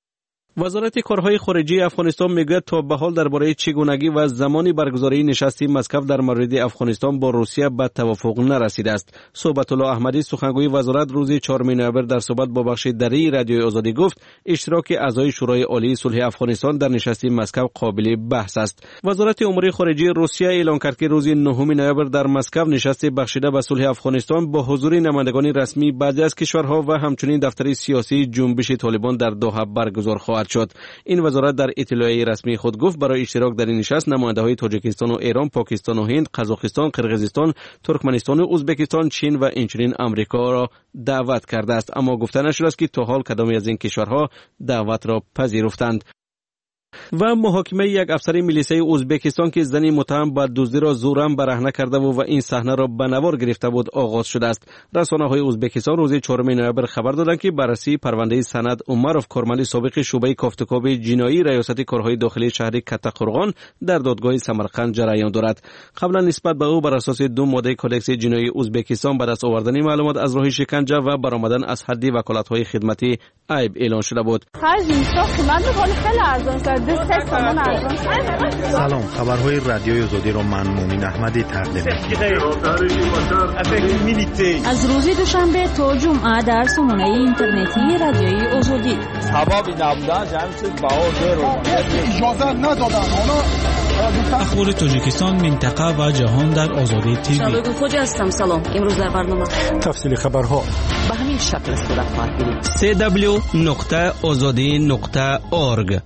وزارت کارهای خارجه افغانستان میگوید تا به حال درباره چگونگی و زمانی برگزاری نشست مسکو در مورد افغانستان با روسیه به توافق نرسیده است. صحبت الله احمدی سخنگوی وزارت روز چهارم نوامبر در صحبت با بخش دری رادیوی آزادی گفت اشتراک اعضای شورای عالی صلح افغانستان در نشست مسکو قابل بحث است. وزارت امور خارجه روسیه اعلام کرد که روز نهم نوامبر در مسکو نشست بخشیده به صلح افغانستان با حضور نمایندگان رسمی بعضی از کشورها و همچنین دفتر سیاسی جنبش طالبان در دوحه برگزار خواهد شد. این وزارت در اطلاعیه رسمی خود گفت برای اشتراک در این نشست نماینده‌های تاجیکستان و ایران، پاکستان و هند، قزاقستان، قرقیزستان، ترکمنستان و ازبکستان، چین و اینچنین آمریکا را دعوت کرده است، اما گفته نشده است که تا حال کدامی از این کشورها دعوت را پذیرفتند. و محاکمه یک افسر میلیسای ازبکستان که زنی متهم به دزدی را زورم برهنه کرده و, و این صحنه را به نوار گرفته بود آغاز شده است. رسانه‌های ازبکستان روز چهارم نوامبر خبر دادند که بررسی پرونده سند عمروف کارمند سابق شعبه کافتکاب جنایی ریاست کارهای داخلی شهر کتقرغان در دادگاه سمرقند جریان دارد. قبلا نسبت به او بر اساس دو ماده کدکس جنایی ازبکستان به دست آوردن معلومات از راه شکنجه و برآمدن از حد وکالت‌های خدمتی عیب اعلان شده بود. سلام، خبرهای رادیوی آزادی را من مومن احمدی تقدیم می‌کنم. از روز دوشنبه تا جمعه در سامانه اینترنتی رادیوی آزادی. سبب نبودن جمع چیز باور رو اجازه ندادن. اخبار تاجیکستان، منطقه و جهان در آزادی تیوی. شالوگ خوجا هستم. سلام. امروز در برنامه تفصیل خبرها به همین شکل استفاده کنید. سی دبلیو نقطه آزادی نقطه اورگ.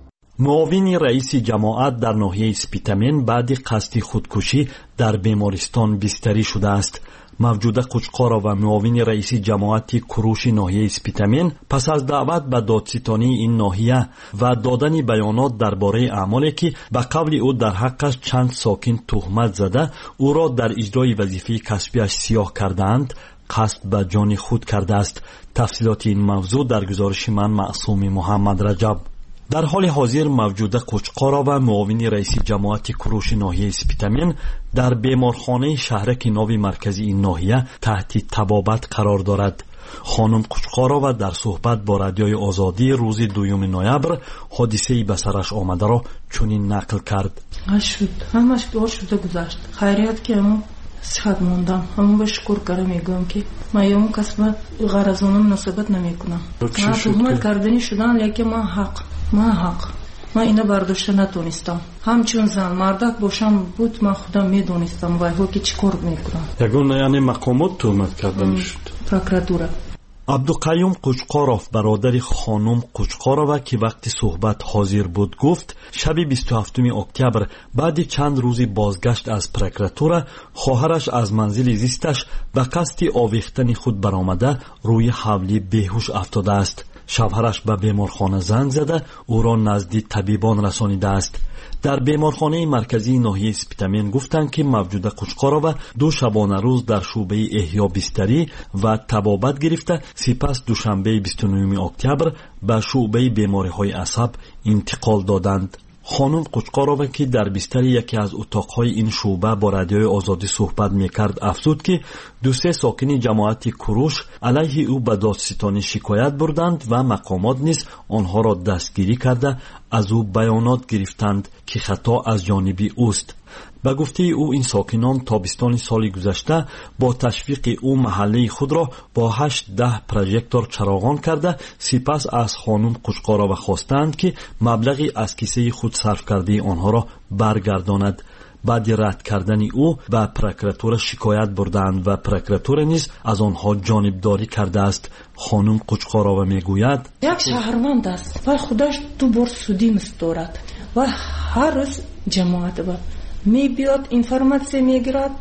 معاون رئیس جماعت در ناحیه اسپیتامین بعد قصد خودکشی در بیمارستان بستری شده است. موجوده قوچقارا و معاون رئیس جماعت کروش ناحیه اسپیتامین پس از دعوت به دادستانی این ناحیه و دادن بیانات درباره اعمالی که به قول او در حقش چند ساکن تهمت زده او را در اجرای وظیفه کسبیش سیاه کردند، قصد به جان خود کرده است. تفصیلات این موضوع در گزارش من معصوم محمد رجب. در حال حاضر موجوده قوچقارا و معاون رئیس جماعت کروش ناحیه اسپیتامین در بیمارخانه شهرک ناوی مرکزی این ناحیه تحت طبابت قرار دارد. خانم قوچقارا و در صحبت با رادیوی آزادی روز دوم نوامبر حادثه‌ای به سرش آمده را چنین نقل کرد. شد همش دعا شده گذشت. خیریت که همون صحت موندم. همون به شکر کردم میگم که من یا اون کسب غرضانه مناسبت نمیکنم. من تهمت کردنی شدن لیکن من حق من حق من اینو برداشته نتونستم. همچون زن مردک باشم بود من خودم میدونستم وای ها که چی کار میکنم. یگون یعنی مقامات تهمت کردن شد. پروکراتوره. عبدالقیوم قوچقاروف برادر خانم قوچقارова که وقت صحبت حاضر بود گفت شب بیست و هفتم اکتبر بعد چند روز بازگشت از پروکراتوره خواهرش از منزل زیستش به قصد آویختن خود برآمده روی حولی بیهوش افتاده است. شوهرش به بیمارخانه زنگ زده او را نزد طبیبان رسانیده است. در بیمارخانه مرکزی ناحیه اسپیتامین گفتند که موجوده قوچقارova دو شبانه روز در شعبه احیا بستری و طبابت گرفته سپس دوشنبه بیست و نهم اکتبر به شعبه بیماری‌های عصب انتقال دادند. خانم قوچقارova که در بستر یکی از اتاقهای این شعبه با رادیوی آزادی صحبت میکرد افزود که دو سه ساکن جماعت کروش علیه او به دادستانی شکایت بردند و مقامات نیز آنها را دستگیری کرده از او بیانات گرفتند که خطا از جانب اوست. به گفته او این ساکنان تابستان سال گذشته با تشویق او محله خود را با هشت ده پروژکتور چراغان کرده سپس از خانم قوچقارova خواستند که مبلغی از کیسه خود صرف کرده آنها را برگرداند. بعد رد کردن او به پروکراتور شکایت بردند و پروکراتور نیز از آنها جانبداری کرده است. خانم قوچقارova میگوید یک شهروند است و خودش تو بورس سودی مستورد و هر روز جماعت با می بیاد اینفرماسیون میگیرد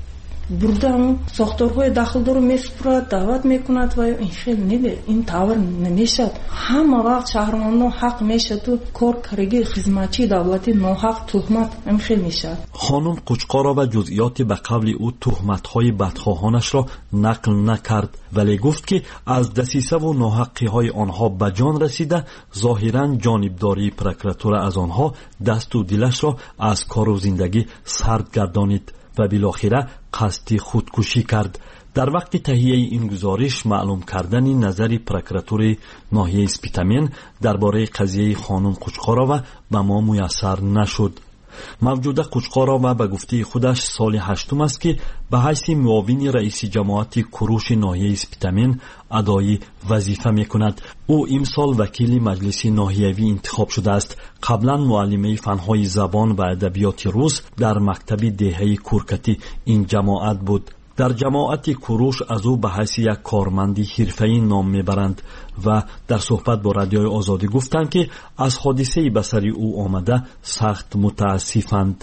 بردم ساختارهای داخل رو میسپرد دعوت میکند و این خیلی نبی این تاور نمیشد. همه وقت شهروندان حق میشه تو کار کارگی خدمتی دولتی ناحق تهمت هم خیلی میشد. خانم قوچقارova جزئیات به قول او تهمت‌های بدخواهانش را نقل نکرد ولی گفت که از دسیسه و ناحقی های آنها به جان رسیده ظاهرا جانبداری پروکراتور از آنها دست و دلش را از کار و زندگی سرد گردانید و بالاخره قصد خودکشی کرد. در وقت تهیه این گزارش معلوم کردن نظر پروکراتور ناحیه اسپیتامین درباره قضیه خانم قوچقارova به ما میسر نشد. موجوده قوچقارova به گفته خودش سال هشتم است که به حیث معاون رئیس جماعت کروش ناحیه اسپیتامین ادای وظیفه میکند. او امسال وکیل مجلس ناحیوی انتخاب شده است. قبلا معلم فنهای زبان و ادبیات روس در مکتب دهه کورکتی این جماعت بود. در جماعت کروش از او به حیث یک کارمند حرفه‌ای نام میبرند و در صحبت با رادیوی آزادی گفتند که از حادثه به سر او آمده سخت متاسفند.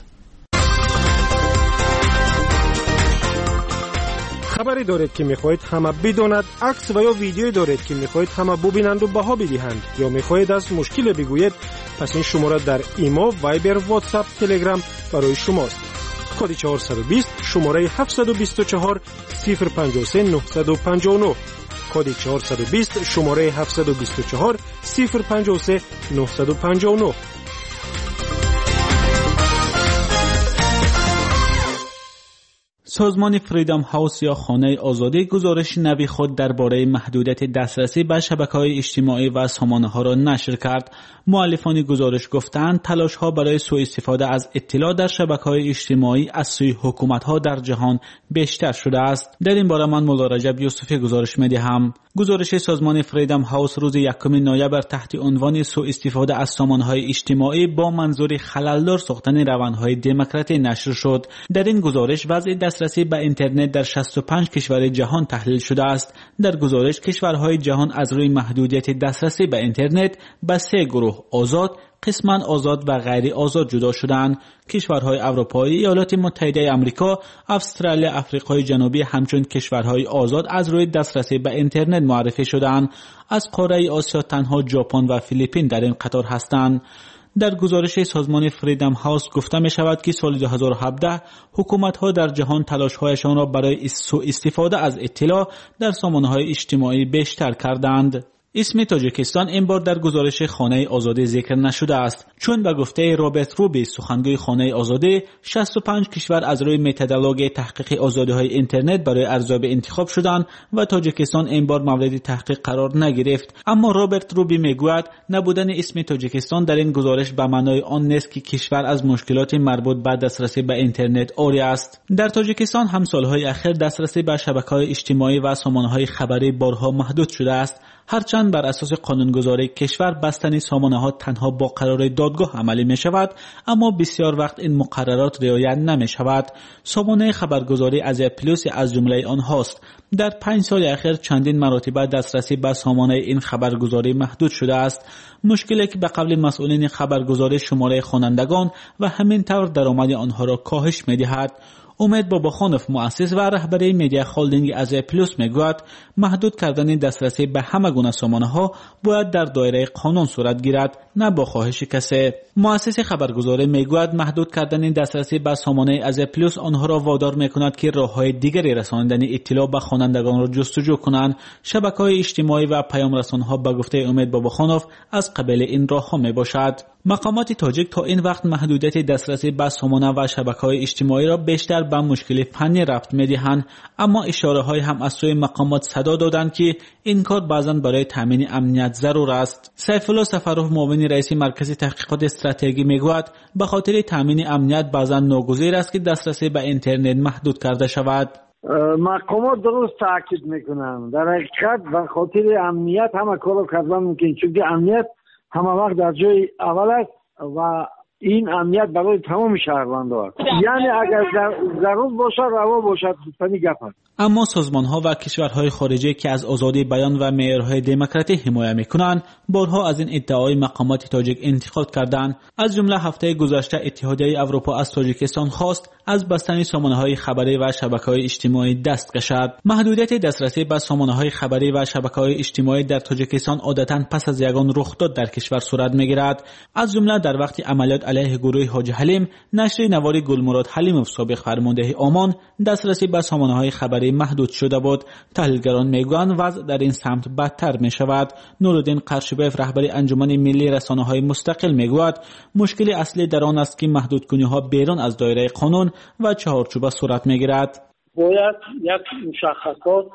خبری دارید که میخواهید همه بداند، عکس و یا ویدیویی دارید که میخواهید همه ببینند و بها بدهند یا میخواهید از مشکل بگویید، پس این شماره در ایما، وایبر، واتساپ، تلگرام برای شماست. کد چهارصد و بیست شماره هفتصد و بیست و چهار صفر پنجاه و سه نهصد و پنجاه و نه. کد چهارصد و بیست شماره هفتصد و بیست و چهار صفر پنجاه و سه نهصد و پنجاه و نه. سازمان فریدم هاوس یا خانه آزادی گزارش نوی خود درباره محدودیت دسترسی به شبکه‌های اجتماعی و سامانه‌ها را نشر کرد. مؤلفان گزارش گفتند تلاش‌ها برای سوء استفاده از اطلاع در شبکه‌های اجتماعی از سوی حکومت‌ها در جهان بیشتر شده است. در این باره من مولا رجب یوسفی گزارش می‌دهم. گزارش سازمان فریدم هاوس روز یکم نوامبر تحت عنوان سوء استفاده از سامانه‌های اجتماعی با منظور خلل‌دار ساختن روندهای دموکراتی نشر شد. در این گزارش وضع دسترسی به اینترنت در شصت و پنج کشور جهان تحلیل شده است. در گزارش کشورهای جهان از روی محدودیت دسترسی به اینترنت به سه گروه آزاد، قسماً آزاد و غیر آزاد جدا شدند. کشورهای اروپایی، ایالات متحده آمریکا، استرالیا، آفریقای جنوبی همچون کشورهای آزاد از روی دسترسی به اینترنت معرفی شدند. از قاره آسیا تنها ژاپن و فیلیپین در این قطار هستند. در گزارش سازمان فریدم هاوس گفته می شود که سال دو هزار و هفده حکومت ها در جهان تلاش‌هایشان را برای سوء استفاده از اطلاع در سامانه‌های اجتماعی بیشتر کردند. اسم تاجیکستان این بار در گزارش خانه آزادی ذکر نشده است، چون به گفته رابرت روبی سخنگوی خانه آزادی شصت و پنج کشور از روی متدولوژی تحقیق آزادی‌های اینترنت برای ارزیابی انتخاب شدند و تاجیکستان این بار مورد تحقیق قرار نگرفت. اما رابرت روبی میگوید نبودن اسم تاجیکستان در این گزارش به معنای آن نیست که کشور از مشکلات مربوط به دسترسی به اینترنت عاری است. در تاجیکستان هم سالهای اخیر دسترسی به شبکه‌های اجتماعی و سامانه‌های خبری بارها محدود شده است. هرچند بر اساس قانونگذاری کشور بستن سامانه‌ها تنها با قرار دادگاه عملی می شود، اما بسیار وقت این مقررات رعایت نمی شود. سامانه خبرگزاری آزیا پلاس از جمله آنهاست. در پنج سال اخیر چندین مرتبه دسترسی به سامانه این خبرگزاری محدود شده است. مشکلی که به قول مسئولین خبرگزاری شماره خوانندگان و همین طور درآمد آنها را کاهش می دهد. امید باباخانوف مؤسس و رهبر میدیا هولدینگ آزیا پلاس میگوید محدود کردن دسترسی به همه گونه سامانه‌ها باید در دایره قانون صورت گیرد، نه با خواهش کسی. مؤسس خبرگزاری میگوید محدود کردن دسترسی به سامانه آزیا پلاس آنها را وادار میکند که راه‌های دیگری رساندن اطلاع به خوانندگان را جستجو کنند. شبکه‌های اجتماعی و پیام رسان‌ها به گفته امید باباخانوف از قبیل این راه‌ها میباشد. مقامات تاجیک تا این وقت محدودیت دسترسی به سامانه و شبکه‌های اجتماعی را بیشتر به مشکل فنی ربط می‌دهند، اما اشاره‌های هم از سوی مقامات صدا دادند که این کار بعضاً برای تامین امنیت ضرور است. سیف الله سفروف معاون رئیس مرکز تحقیقات استراتژی میگوید به خاطر تامین امنیت بعضاً ناگزیر است که دسترسی به اینترنت محدود کرده شود. مقامات درست تاکید میکنند، در حقیقت به خاطر امنیت همه کارو کردن ممکن، چون امنیت همه وقت در جای اول است و این امنیت برای تمام شهروندان است. یعنی اگر ضرور باشه روا باشد فنی گپ است. اما سازمان‌ها و کشورهای خارجی که از آزادی بیان و معیارهای دموکراتی حمایت می‌کنند بارها از این ادعای مقامات تاجیک انتقاد کردند. از جمله هفته گذشته اتحادیه اروپا از تاجیکستان خواست از بستن سامانه‌های خبری و شبکه‌های اجتماعی دست کشد. محدودیت دسترسی به سامانه‌های خبری و شبکه‌های اجتماعی در تاجیکستان عادتاً پس از یگان رخداد در کشور صورت می‌گیرد. از جمله در وقت عملیات علیه گروه حاج حلیم، نشر نوار گلمراد حلیموف سابق فرمانده عمان دسترسی به سامانه‌های خبری محدود شده بود. تحلیلگران میگویند وضع در این سمت بدتر می شود. نورالدین قرشبیف رهبر انجمن ملی رسانه‌های مستقل میگوید مشکل اصلی در آن است که محدودکنی‌ها بیرون از دایره قانون و چهارچوب صورت میگیرد. باید یک مشخصات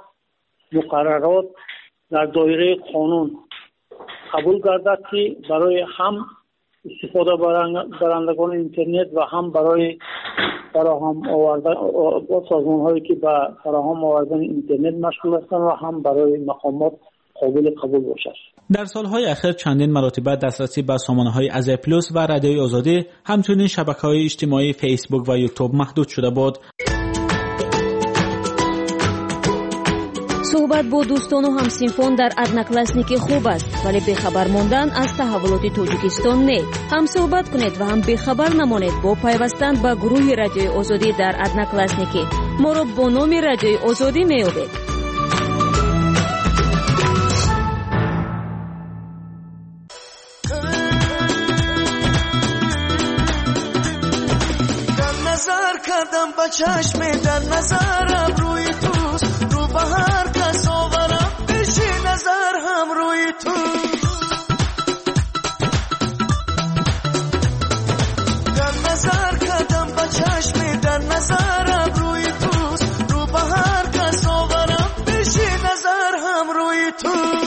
مقررات در دایره قانون قبول گردد که برای هم استفاده برندگان اینترنت و هم برای فراهم آوردن سازمان‌هایی که به فراهم آوردن اینترنت مشغول هستند و هم برای مقامات قابل قبول باشد. در سالهای اخیر چندین مرتبه دسترسی به سامانه‌های آزیا پلاس و رادیوی آزادی همچنین شبکه‌های اجتماعی فیسبوک و یوتیوب محدود شده بود. صحبت با دوستان و همسینفان در ادناکلاسنیکی خوب است، ولی بخبر ماندن از تحولات تاجیکستان نه. هم صحبت کنید و هم بخبر نمانید با پیوستن به گروه رادیوی آزادی در ادناکلاسنیکی. ما را با نام رادیوی آزادی میابید. کردم با چشم در نظرم روی توست، رو به هر کس آورم بشی نظر هم روی تو. در نظر کردم با چشم در نظرم روی توست، رو به هر کس آورم بشی نظر هم روی تو.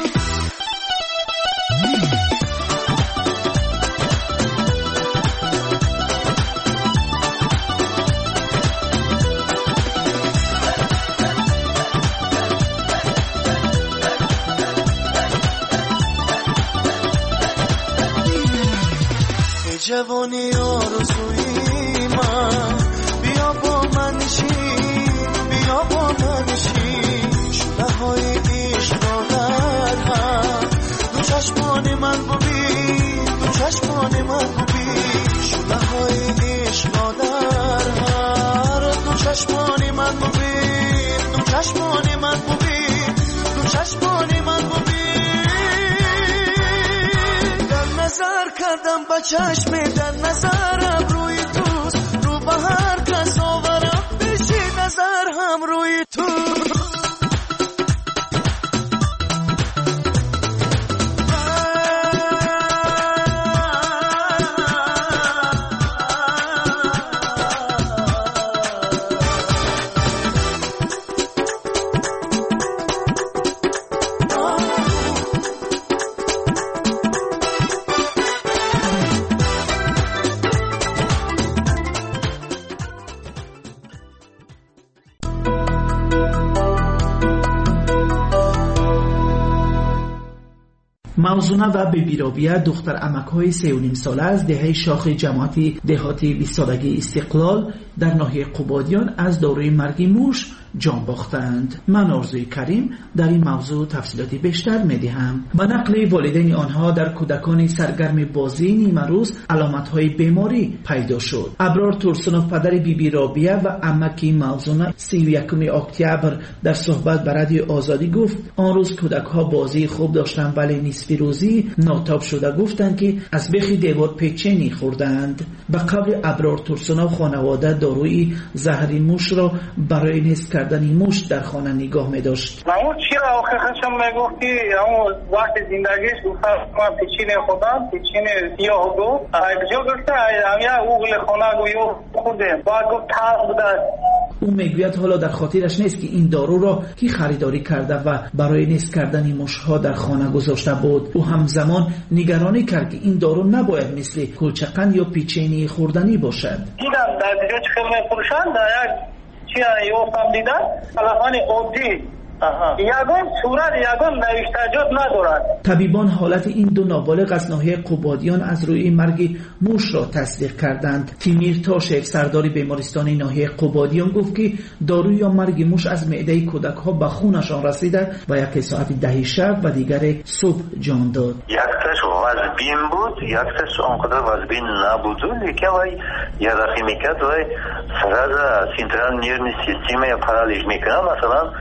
جوانی آرزوی من، بیا با من نشین، بیا با من نشین. شونه های عشق را در هم دو چشمان من ببین، دو چشمان من ببین. شونه های عشق را در هم دو چشمان من ببین، دو چشمان من ببین، دو چشمان من ببین. نظر کردم با چشم در نظرم روی توست، رو به هر کس آورم بشی نظر هم روی تو. موزونه و بیبی رابیه دختر عمک‌های سه و نیم ساله از دهه شاخ جماعتی دهاتی بیست سالگی استقلال در ناحیه قبادیان از داروی مرگ موش جان باختند. من آرزوی کریم در این موضوع تفصیلاتی بیشتر می‌دهم. به نقل والدین آنها در کودکان سرگرم بازی نیمه روز علامت‌های بیماری پیدا شد. ابرار تورسونوف پدر بیبی رابیه و عمکی موزونه سی و یکم اکتبر در صحبت به رادیو آزادی گفت آن روز کودک‌ها بازی خوب داشتند ولی نصف روزی ناتاب شده گفتند که از بخی دیوار پیچنی خوردند. به قول ابرار تورسونوف خانواده داروی زهر موش را برای نیست کردن موش در خانه نگاه می داشت. اون چرا آخرشم میگفتی اون وقت زندگیش گفتم من پیچین خودم پیچین سیاه بود اگه گفته همیا اوغل خانه گویو خوده بعد گفت تاق بوده. او میگوید حالا در خاطرش نیست که این دارو را کی خریداری کرده و برای نیست کردن موشها در خانه گذاشته بود. او همزمان نگرانی کرد که این دارو نباید مثل کلچقند یا پیچینی خوردنی باشد. دیدم در دیگه چه خیلی فروشند در یک چی یافتم دیدم تلفن عادی یگان صورت یگان نوشتجات ندارد. طبیبان حالت این دو نابالغ از ناحیه قبادیان از روی مرگ موش را تصدیق کردند. تیمیر تاشف سردار بیمارستان ناحیه قبادیان گفت که داروی یا مرگ موش از معده کودک ها به خونشان رسیده و یک ساعت ده شب و دیگر صبح جان داد. یکتش وزبین بود یکتش آنقدر وزبین نبود لیکن وای یدخی میکرد وای سرد سینترال نیرنی سیستیم پرالیش میکنه مثلا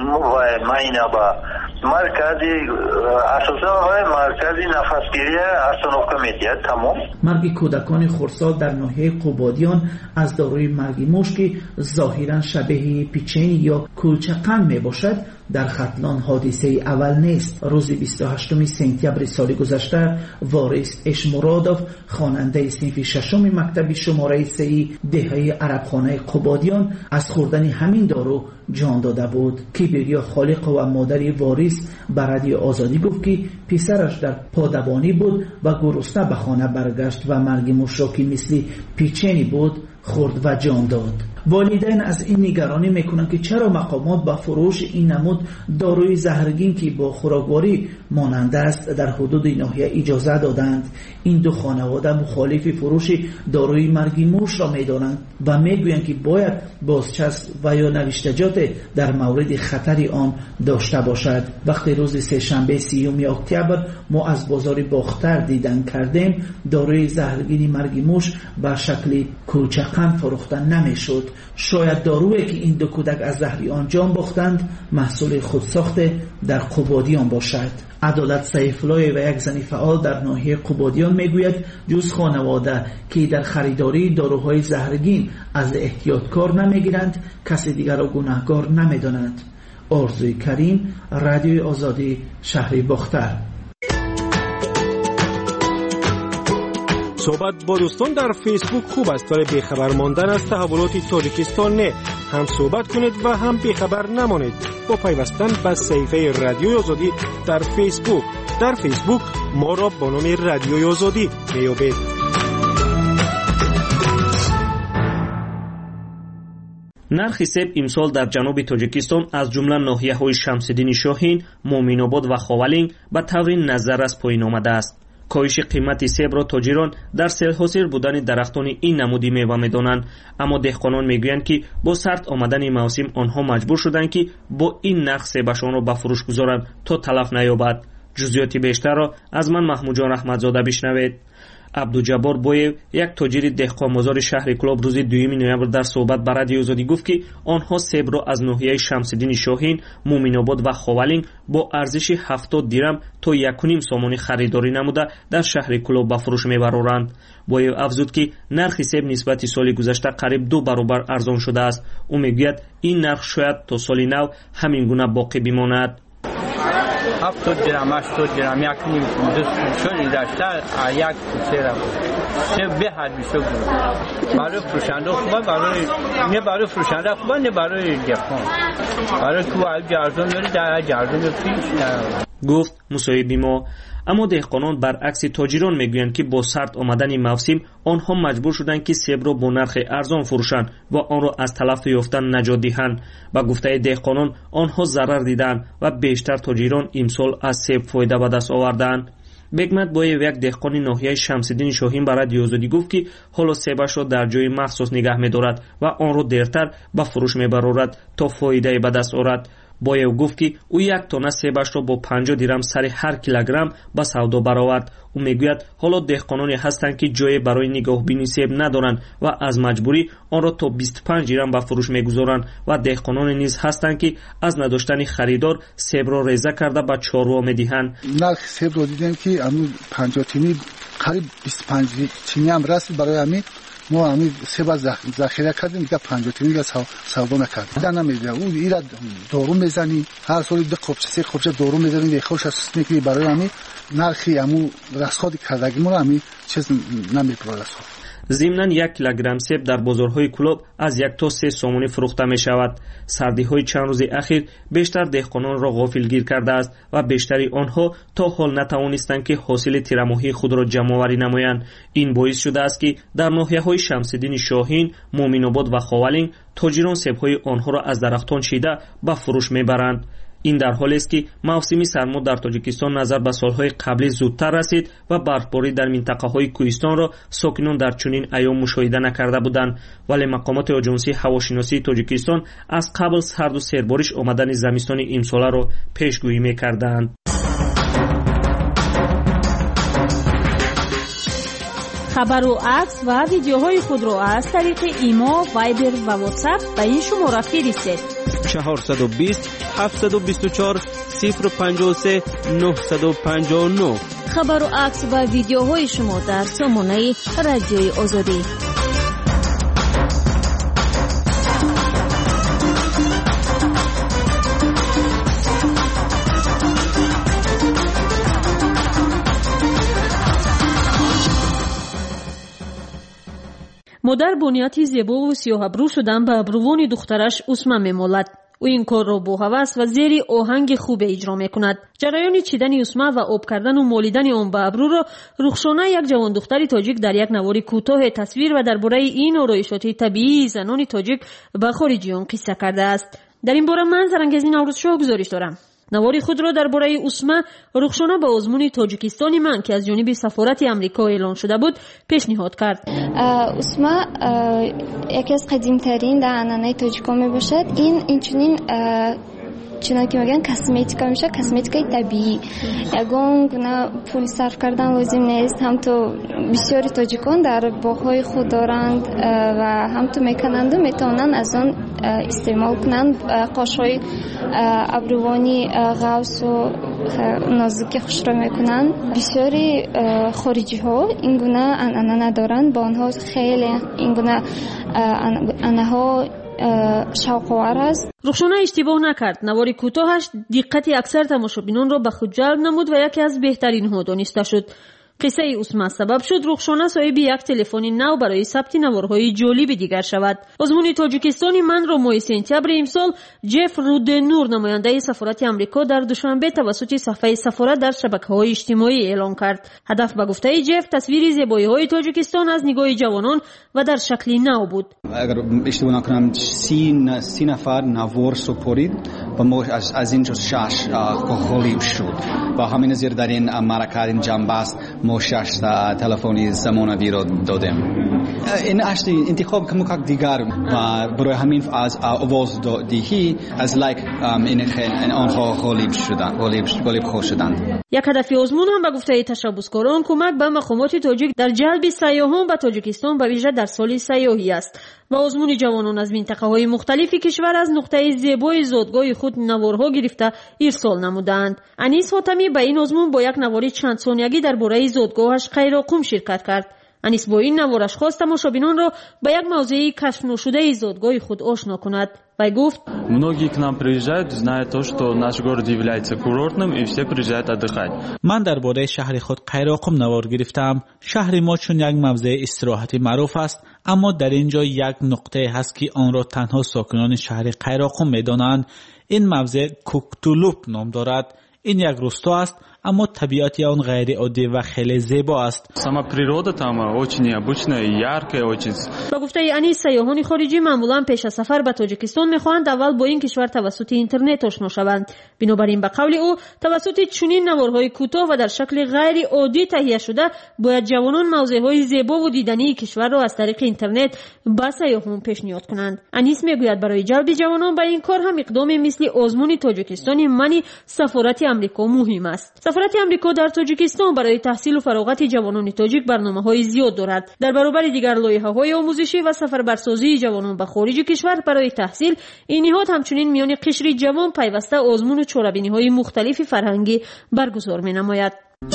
و ماینا با مرکزی اساسا و مرکزی نفسگیری ارسنوفکا میتیاد تمام. مرگ کودکان خردسال در ناحیه قبادیان از داروی مرگ موش که ظاهرا شبیه پیچینی یا کلچقند می باشد در ختلان حادثه اول نیست. روز بیست و هشتم سپتامبر سال گذشته وارث اشمرادوف خواننده صنف ششم مکتب شماره سه دهه عربخانه قبادیان از خوردن همین دارو جان داده بود. کیبریا خالق و مادر وارث به رادیو آزادی گفت که پسرش در پادوانی بود و گرسنه به خانه برگشت و مرگ موش را که مثل پیچینی بود خورد و جان داد. والدین از این نگرانی میکنند که چرا مقامات با فروش این نمود داروی زهرگین که با خوراکواری مانند است در حدود ناحیه اجازه دادند. این دو خانواده مخالف فروش داروی مرگ موش را میدانند و میگویند که باید بازچسب و یا نوشتجات در مورد خطر آن داشته باشد. وقتی روز سه شنبه سیوم اکتبر ما از بازار باختر دیدن کردیم داروی زهرگین مرگ موش بر شکل کوچک قند فروخته نمیشد. شاید دارویی که این دو کودک از زهر آن جان باختند محصول خودساخته در قبادیان باشد. عدالت سیف‌الله و یک زن فعال در ناحیه قبادیان میگوید جز خانواده که در خریداری داروهای زهرگین از احتیاطکار نمیگیرند کسی دیگر را گناهکار نمیدانند. آرزوی کریم، رادیوی آزادی، شهر باختر. صحبت با دوستان در فیسبوک خوب است ولی بیخبر ماندن از تحولات تاجیکستان نه. هم صحبت کنید و هم بیخبر نمانید با پیوستن به صفحه رادیوی آزادی در فیسبوک. در فیسبوک ما را با نام رادیوی آزادی میابید. نرخ سیب امسال در جنوب تاجیکستان از جمله ناحیه‌های شمس‌الدین شاهین، مومین‌آباد و خاولین به طور نظررس پایین آمده است. کاهش قیمت سیب را تاجران در سیل‌حاصل بودن درختان این نمودی میوه می‌دانند، اما دهقانان میگویند که با سرد آمدن موسم آنها مجبور شدند که با این نرخ سیبشان را به فروش گذارند تا تلف نیابد. جزئیات بیشتر را از من محمود جان رحمتزاده بشنوید. عبدالجبار بویو، یک تاجر دهقان‌مزار شهر کلاب، روز دوم نوامبر در صحبت با رادیو آزادی گفت که آنها سیب را از ناحیه شمس‌الدین شاهین، مومین‌آباد و خاولین با ارزش هفتاد درم تا یک و نیم سامانی خریداری نموده در شهر کلاب به فروش می‌برند. بویو افزود که نرخ سیب نسبت سال گذشته قریب دو برابر ارزان شده است. او میگوید این نرخ شاید تا سال نو همین گونه باقی بماند. هفتاد درم، هشتاد درم، یک نیم سال داشته یک سیرم سه به حد میشه بود. برای فروشنده خوبه، برای نه برای فروشنده خوبه نه برای دهقان. برای تو جردون داری در جردون پیش گفت مصاحبه ما. اما دهقانان برعکس تاجران میگویند که با سرد آمدن موسم آنها مجبور شدند که سیب را با نرخ ارزان فروشند و آن را از تلف یافتن نجات دهند. با گفته دهقانان آنها ضرر دیدند و بیشتر تاجران امسال از سیب فایده به دست آوردند. بگمت بویو، یک دهقان ناحیه شمس‌الدین شاهین برای رادیو آزادی گفت که حالا سیبش را در جای مخصوص نگه می‌دارد و آن را دیرتر به فروش می‌برد تا فایده به دست آورد. بویو گفت که او یک تانه سیبش را با پنجاه درم سر هر کیلوگرم به سودا برآورد. او میگوید حالا دهقانانی هستند که جای برای نگاهبینی سیب ندارند و از مجبوری آن را تا بیست و پنج درم به فروش میگذارند و دهقانانی نیز هستند که از نداشتن خریدار سیب را ریزه کرده به چاروا میدهند. نرخ سیب را دیدیم که امروز پنجاه تینی قریب بیست و پنج تینی هم رسید. برای همین ما همین سیب از ذخیره کردیم دیگه پنجاه تینی دیگه سودا نکردیم. دیگه نمیده اون ایراد دارو میزنی هر سال دو قبچه سه قبچه دارو میزنی به خوش است میگی. برای همین نرخی همون رسخاد کردگی ما همین چیز نمیپره. ضمناً یک کیلوگرم سیب در بازارهای کلاب از یک تا سه سامانی فروخته می شود. سردی های چند روز اخیر بیشتر دهقانان را غافلگیر کرده است و بیشتری آنها تا حال نتوانستند که حاصل تیرماهی خود را جمع آوری نمایند. این باعث شده است که در ناحیه های شمس‌الدین شاهین، مومین‌آباد و خاولین تاجران سیب های آنها را از درختان چیده به فروش می برند. این در حالی است که موسم سرما در تاجیکستان نظر به سالهای قبلی زودتر رسید و برفباری در منطقه‌های کوهستان را ساکنان در چنین ایام مشاهده نکرده بودند، ولی مقامات آژانسی هواشناسی تاجیکستان از قبل سرد و سربارش آمدن زمستان امساله را پیشگویی می‌کردند. خبر و عکس و ویدیوهای خود را از طریق ایما، وایبر و واتساپ به این شماره فرستید: چهارصد و بیست هفتصد و بیست و چهار صفر پنجاه و سه نهصد و پنجاه و نه. خبر و عکس و ویدیوهای شما در سامانه رادیوی آزادی. مادر بنیاتی زیبا و سیاه ابرو شدن به ابروان دخترش اسمه میمالد. او این کار را با هوس و زیر آهنگ خوب اجرا میکند. جریان چیدن اسمه و آب کردن و مالیدن آن به ابرو را رخشانه یک جوان دختری تاجیک در یک نوار کوتاه تصویر و درباره این آرایشات طبیعی زنان تاجیک به خارجیان قصه کرده است. در این باره من زرنگزی نوروز شاه گزارش دارم. نواری خود را درباره اسمه رخشانه به آزمون تاجیکستانی من که از جانب سفارت امریکا اعلان شده بود پیشنهاد کرد. اسمه یکی از قدیمترین دهنانه تاجیکا می باشد. این اینچنین چون که میگن کسمتیکا میشه کسمتیکای طبیعی یگان گونه پول صرف کردن لازم نیست. هم تو بسیاری تاجیکان در باغ‌های خود دارند و هم تو میکنند و میتونن از آن استعمال کنند. قاشهای ابروانی غوث و نازک خوش را میکنند. بسیاری خارجی ها این گونه انانه ندارند، با آنها خیلی این گونه انانه ها شوق‌آور است. رخشانه اشتباه نکرد. نوار کوتاهش دقت اکثر تماشابینان را به خود جلب نمود و یکی از بهترین ها دانسته شد. قصه اسما سبب شد رخشانه صاحب یک تلفن نو برای ثبت نوارهای جالب دیگر شود. آزمون تاجیکستانی من را ماه سپتامبر امسال جف رودنور نماینده سفارت آمریکا در دوشنبه توسط صفحه سفارت در شبکه‌های اجتماعی اعلام کرد. هدف به گفته جف تصویر زیبایی‌های تاجیکستان از نگاه جوانان و در شکل نو بود. اگر اشتباه نکنم سی سی نفر نوار سپرید و ما از از اینجا شش خالی شد. با همین زیر در این مرکز این جنبه است ما شش تلفنی زمانوی را دادیم. این اشتی انتخاب کمک دیگر و برای همین از آواز دهی از لایک این خیلی آنها غالب شدند غالب غالب خوش شدند. یک هدف آزمون هم به گفته تشبثکاران کمک به مقامات تاجیک در جلب سیاحان به تاجیکستان به ویژه در سال سیاحی است و آزمون جوانان از منطقه‌های مختلف کشور از نقطه زیبای زادگاه خود نوارها گرفته ارسال نمودند. انیس حاتمی به این آزمون با یک نوار چند ثانیه‌ای درباره زادگاهش خیراقوم شرکت کرد. انیس با این نوارش خواست تماشابینان را به یک موضوع کشف نشده زادگاه خود آشنا کند. و گفت многие к нам приезжают, зная то, что наш город является курортным и все приезжают отдыхать. من درباره شهر خود خیراقوم نوار گرفتم. شهر ما چون یک موضع استراحتی معروف است، اما در اینجا یک نقطه هست که آن را تنها ساکنان شهر خیراقوم می‌دانند. این موضع کوکتولوپ نام دارد. این یک روستا است، اما طبیعت آن غیر عادی و خیلی زیبا است. Сама природа там очень необычная и яркая, очень. با گفته انیس سیاحان خارجی معمولا پیش از سفر به تاجیکستان می‌خواهند اول با این کشور توسط اینترنت آشنا شوند. بنابراین به قول او توسط چنین نوارهای کوتاه و در شکل غیر عادی تهیه شده باید جوانان موضع‌های زیبا و دیدنی کشور را از طریق اینترنت به سیاحان پیشنهاد کنند. انیس میگوید برای جلب جوانان به این کار هم اقدامی مثل آزمون تاجیکستان من سفارت آمریکا مهم است. سفارت آمریکا در تاجیکستان برای تحصیل و فراغت جوانان تاجیک برنامه‌های زیاد دارد. در برابر دیگر لایحه‌های آموزشی و سفربرسازی جوانان به خارج کشور برای تحصیل، این نهاد همچنین میان قشر جوان پیوسته آزمون و چاره‌بینی‌های مختلف فرهنگی برگزار می‌نماید.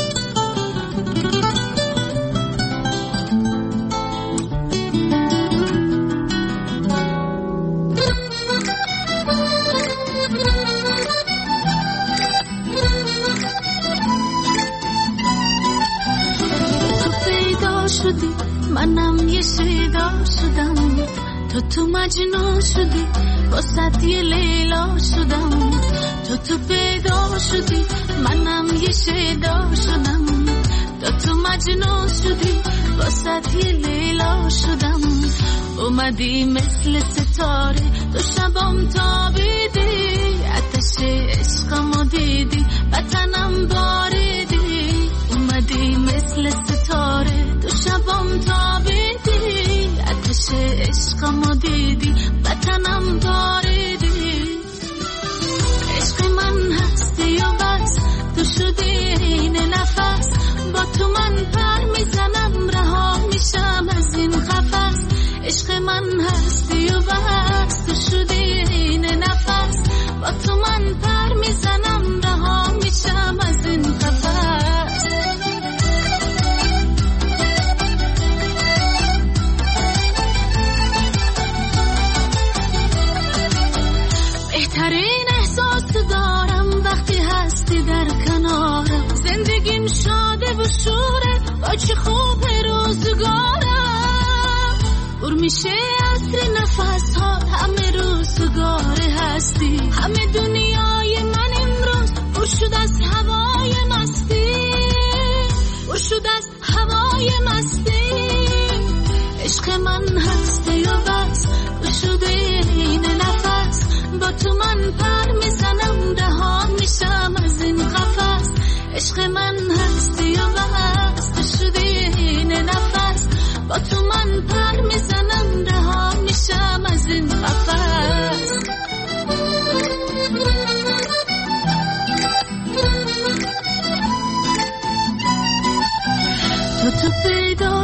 شدی منم یه شیدا شدم تو تو مجنون شدی واسه یه لیلا شدم تو تو پیدا شدی منم یه شیدا شدم تو تو مجنون شدی واسه یه لیلا شدم اومدی مثل ستاره تو شبام تابیدی آتش عشقمو دیدی بطنم باریدی اومدی مثل ستاره تو شبام تابیدی آتش عشقمو دیدی بطنم باریدی عشق من هستی و بس تو شدی این نفس با تو من پر میزنم رها میشم از این قفس عشق من هستی و بس تو شدی این نفس با تو من پر میزنم رها میشم از این قفس بهترین احساس دارم وقتی هستی در کنارم زندگیم شاده و شوره با چه خوب روزگارم پر میشه عطر نفس ها همه روزگاره هستی همه دنیای من امروز پر شد از هوای مستی پر شد از هوای مستی عشق من هستی و بس پر شده این نفس با تو من پر میزنم رها میشم از این قفس عشق من هستی و بس پر شده این نفس با تو من پر میزنم رها میشم از این قفس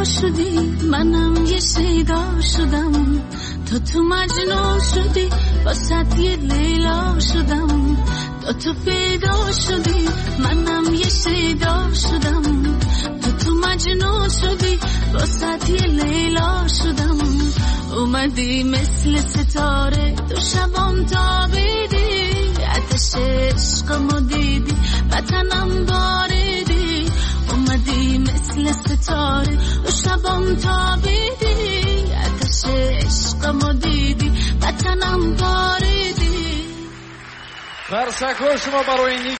شدی منم یه شیدا شدم، تو تو مجنون شدی واسه یه لیلا شدم، تو تو پیدا شدی منم یه شیدا شدم، تو تو مجنون شدی واسه یه لیلا شدم. اومدی مثل ستاره تو شبام تابیدی، آتش عشقمو دیدی وطنم باریدی. اومدی مثل ستاره تو شبام تابیدی، آتش عشقمو دیدی وطنم باریدی. قرصک‌ها شما برای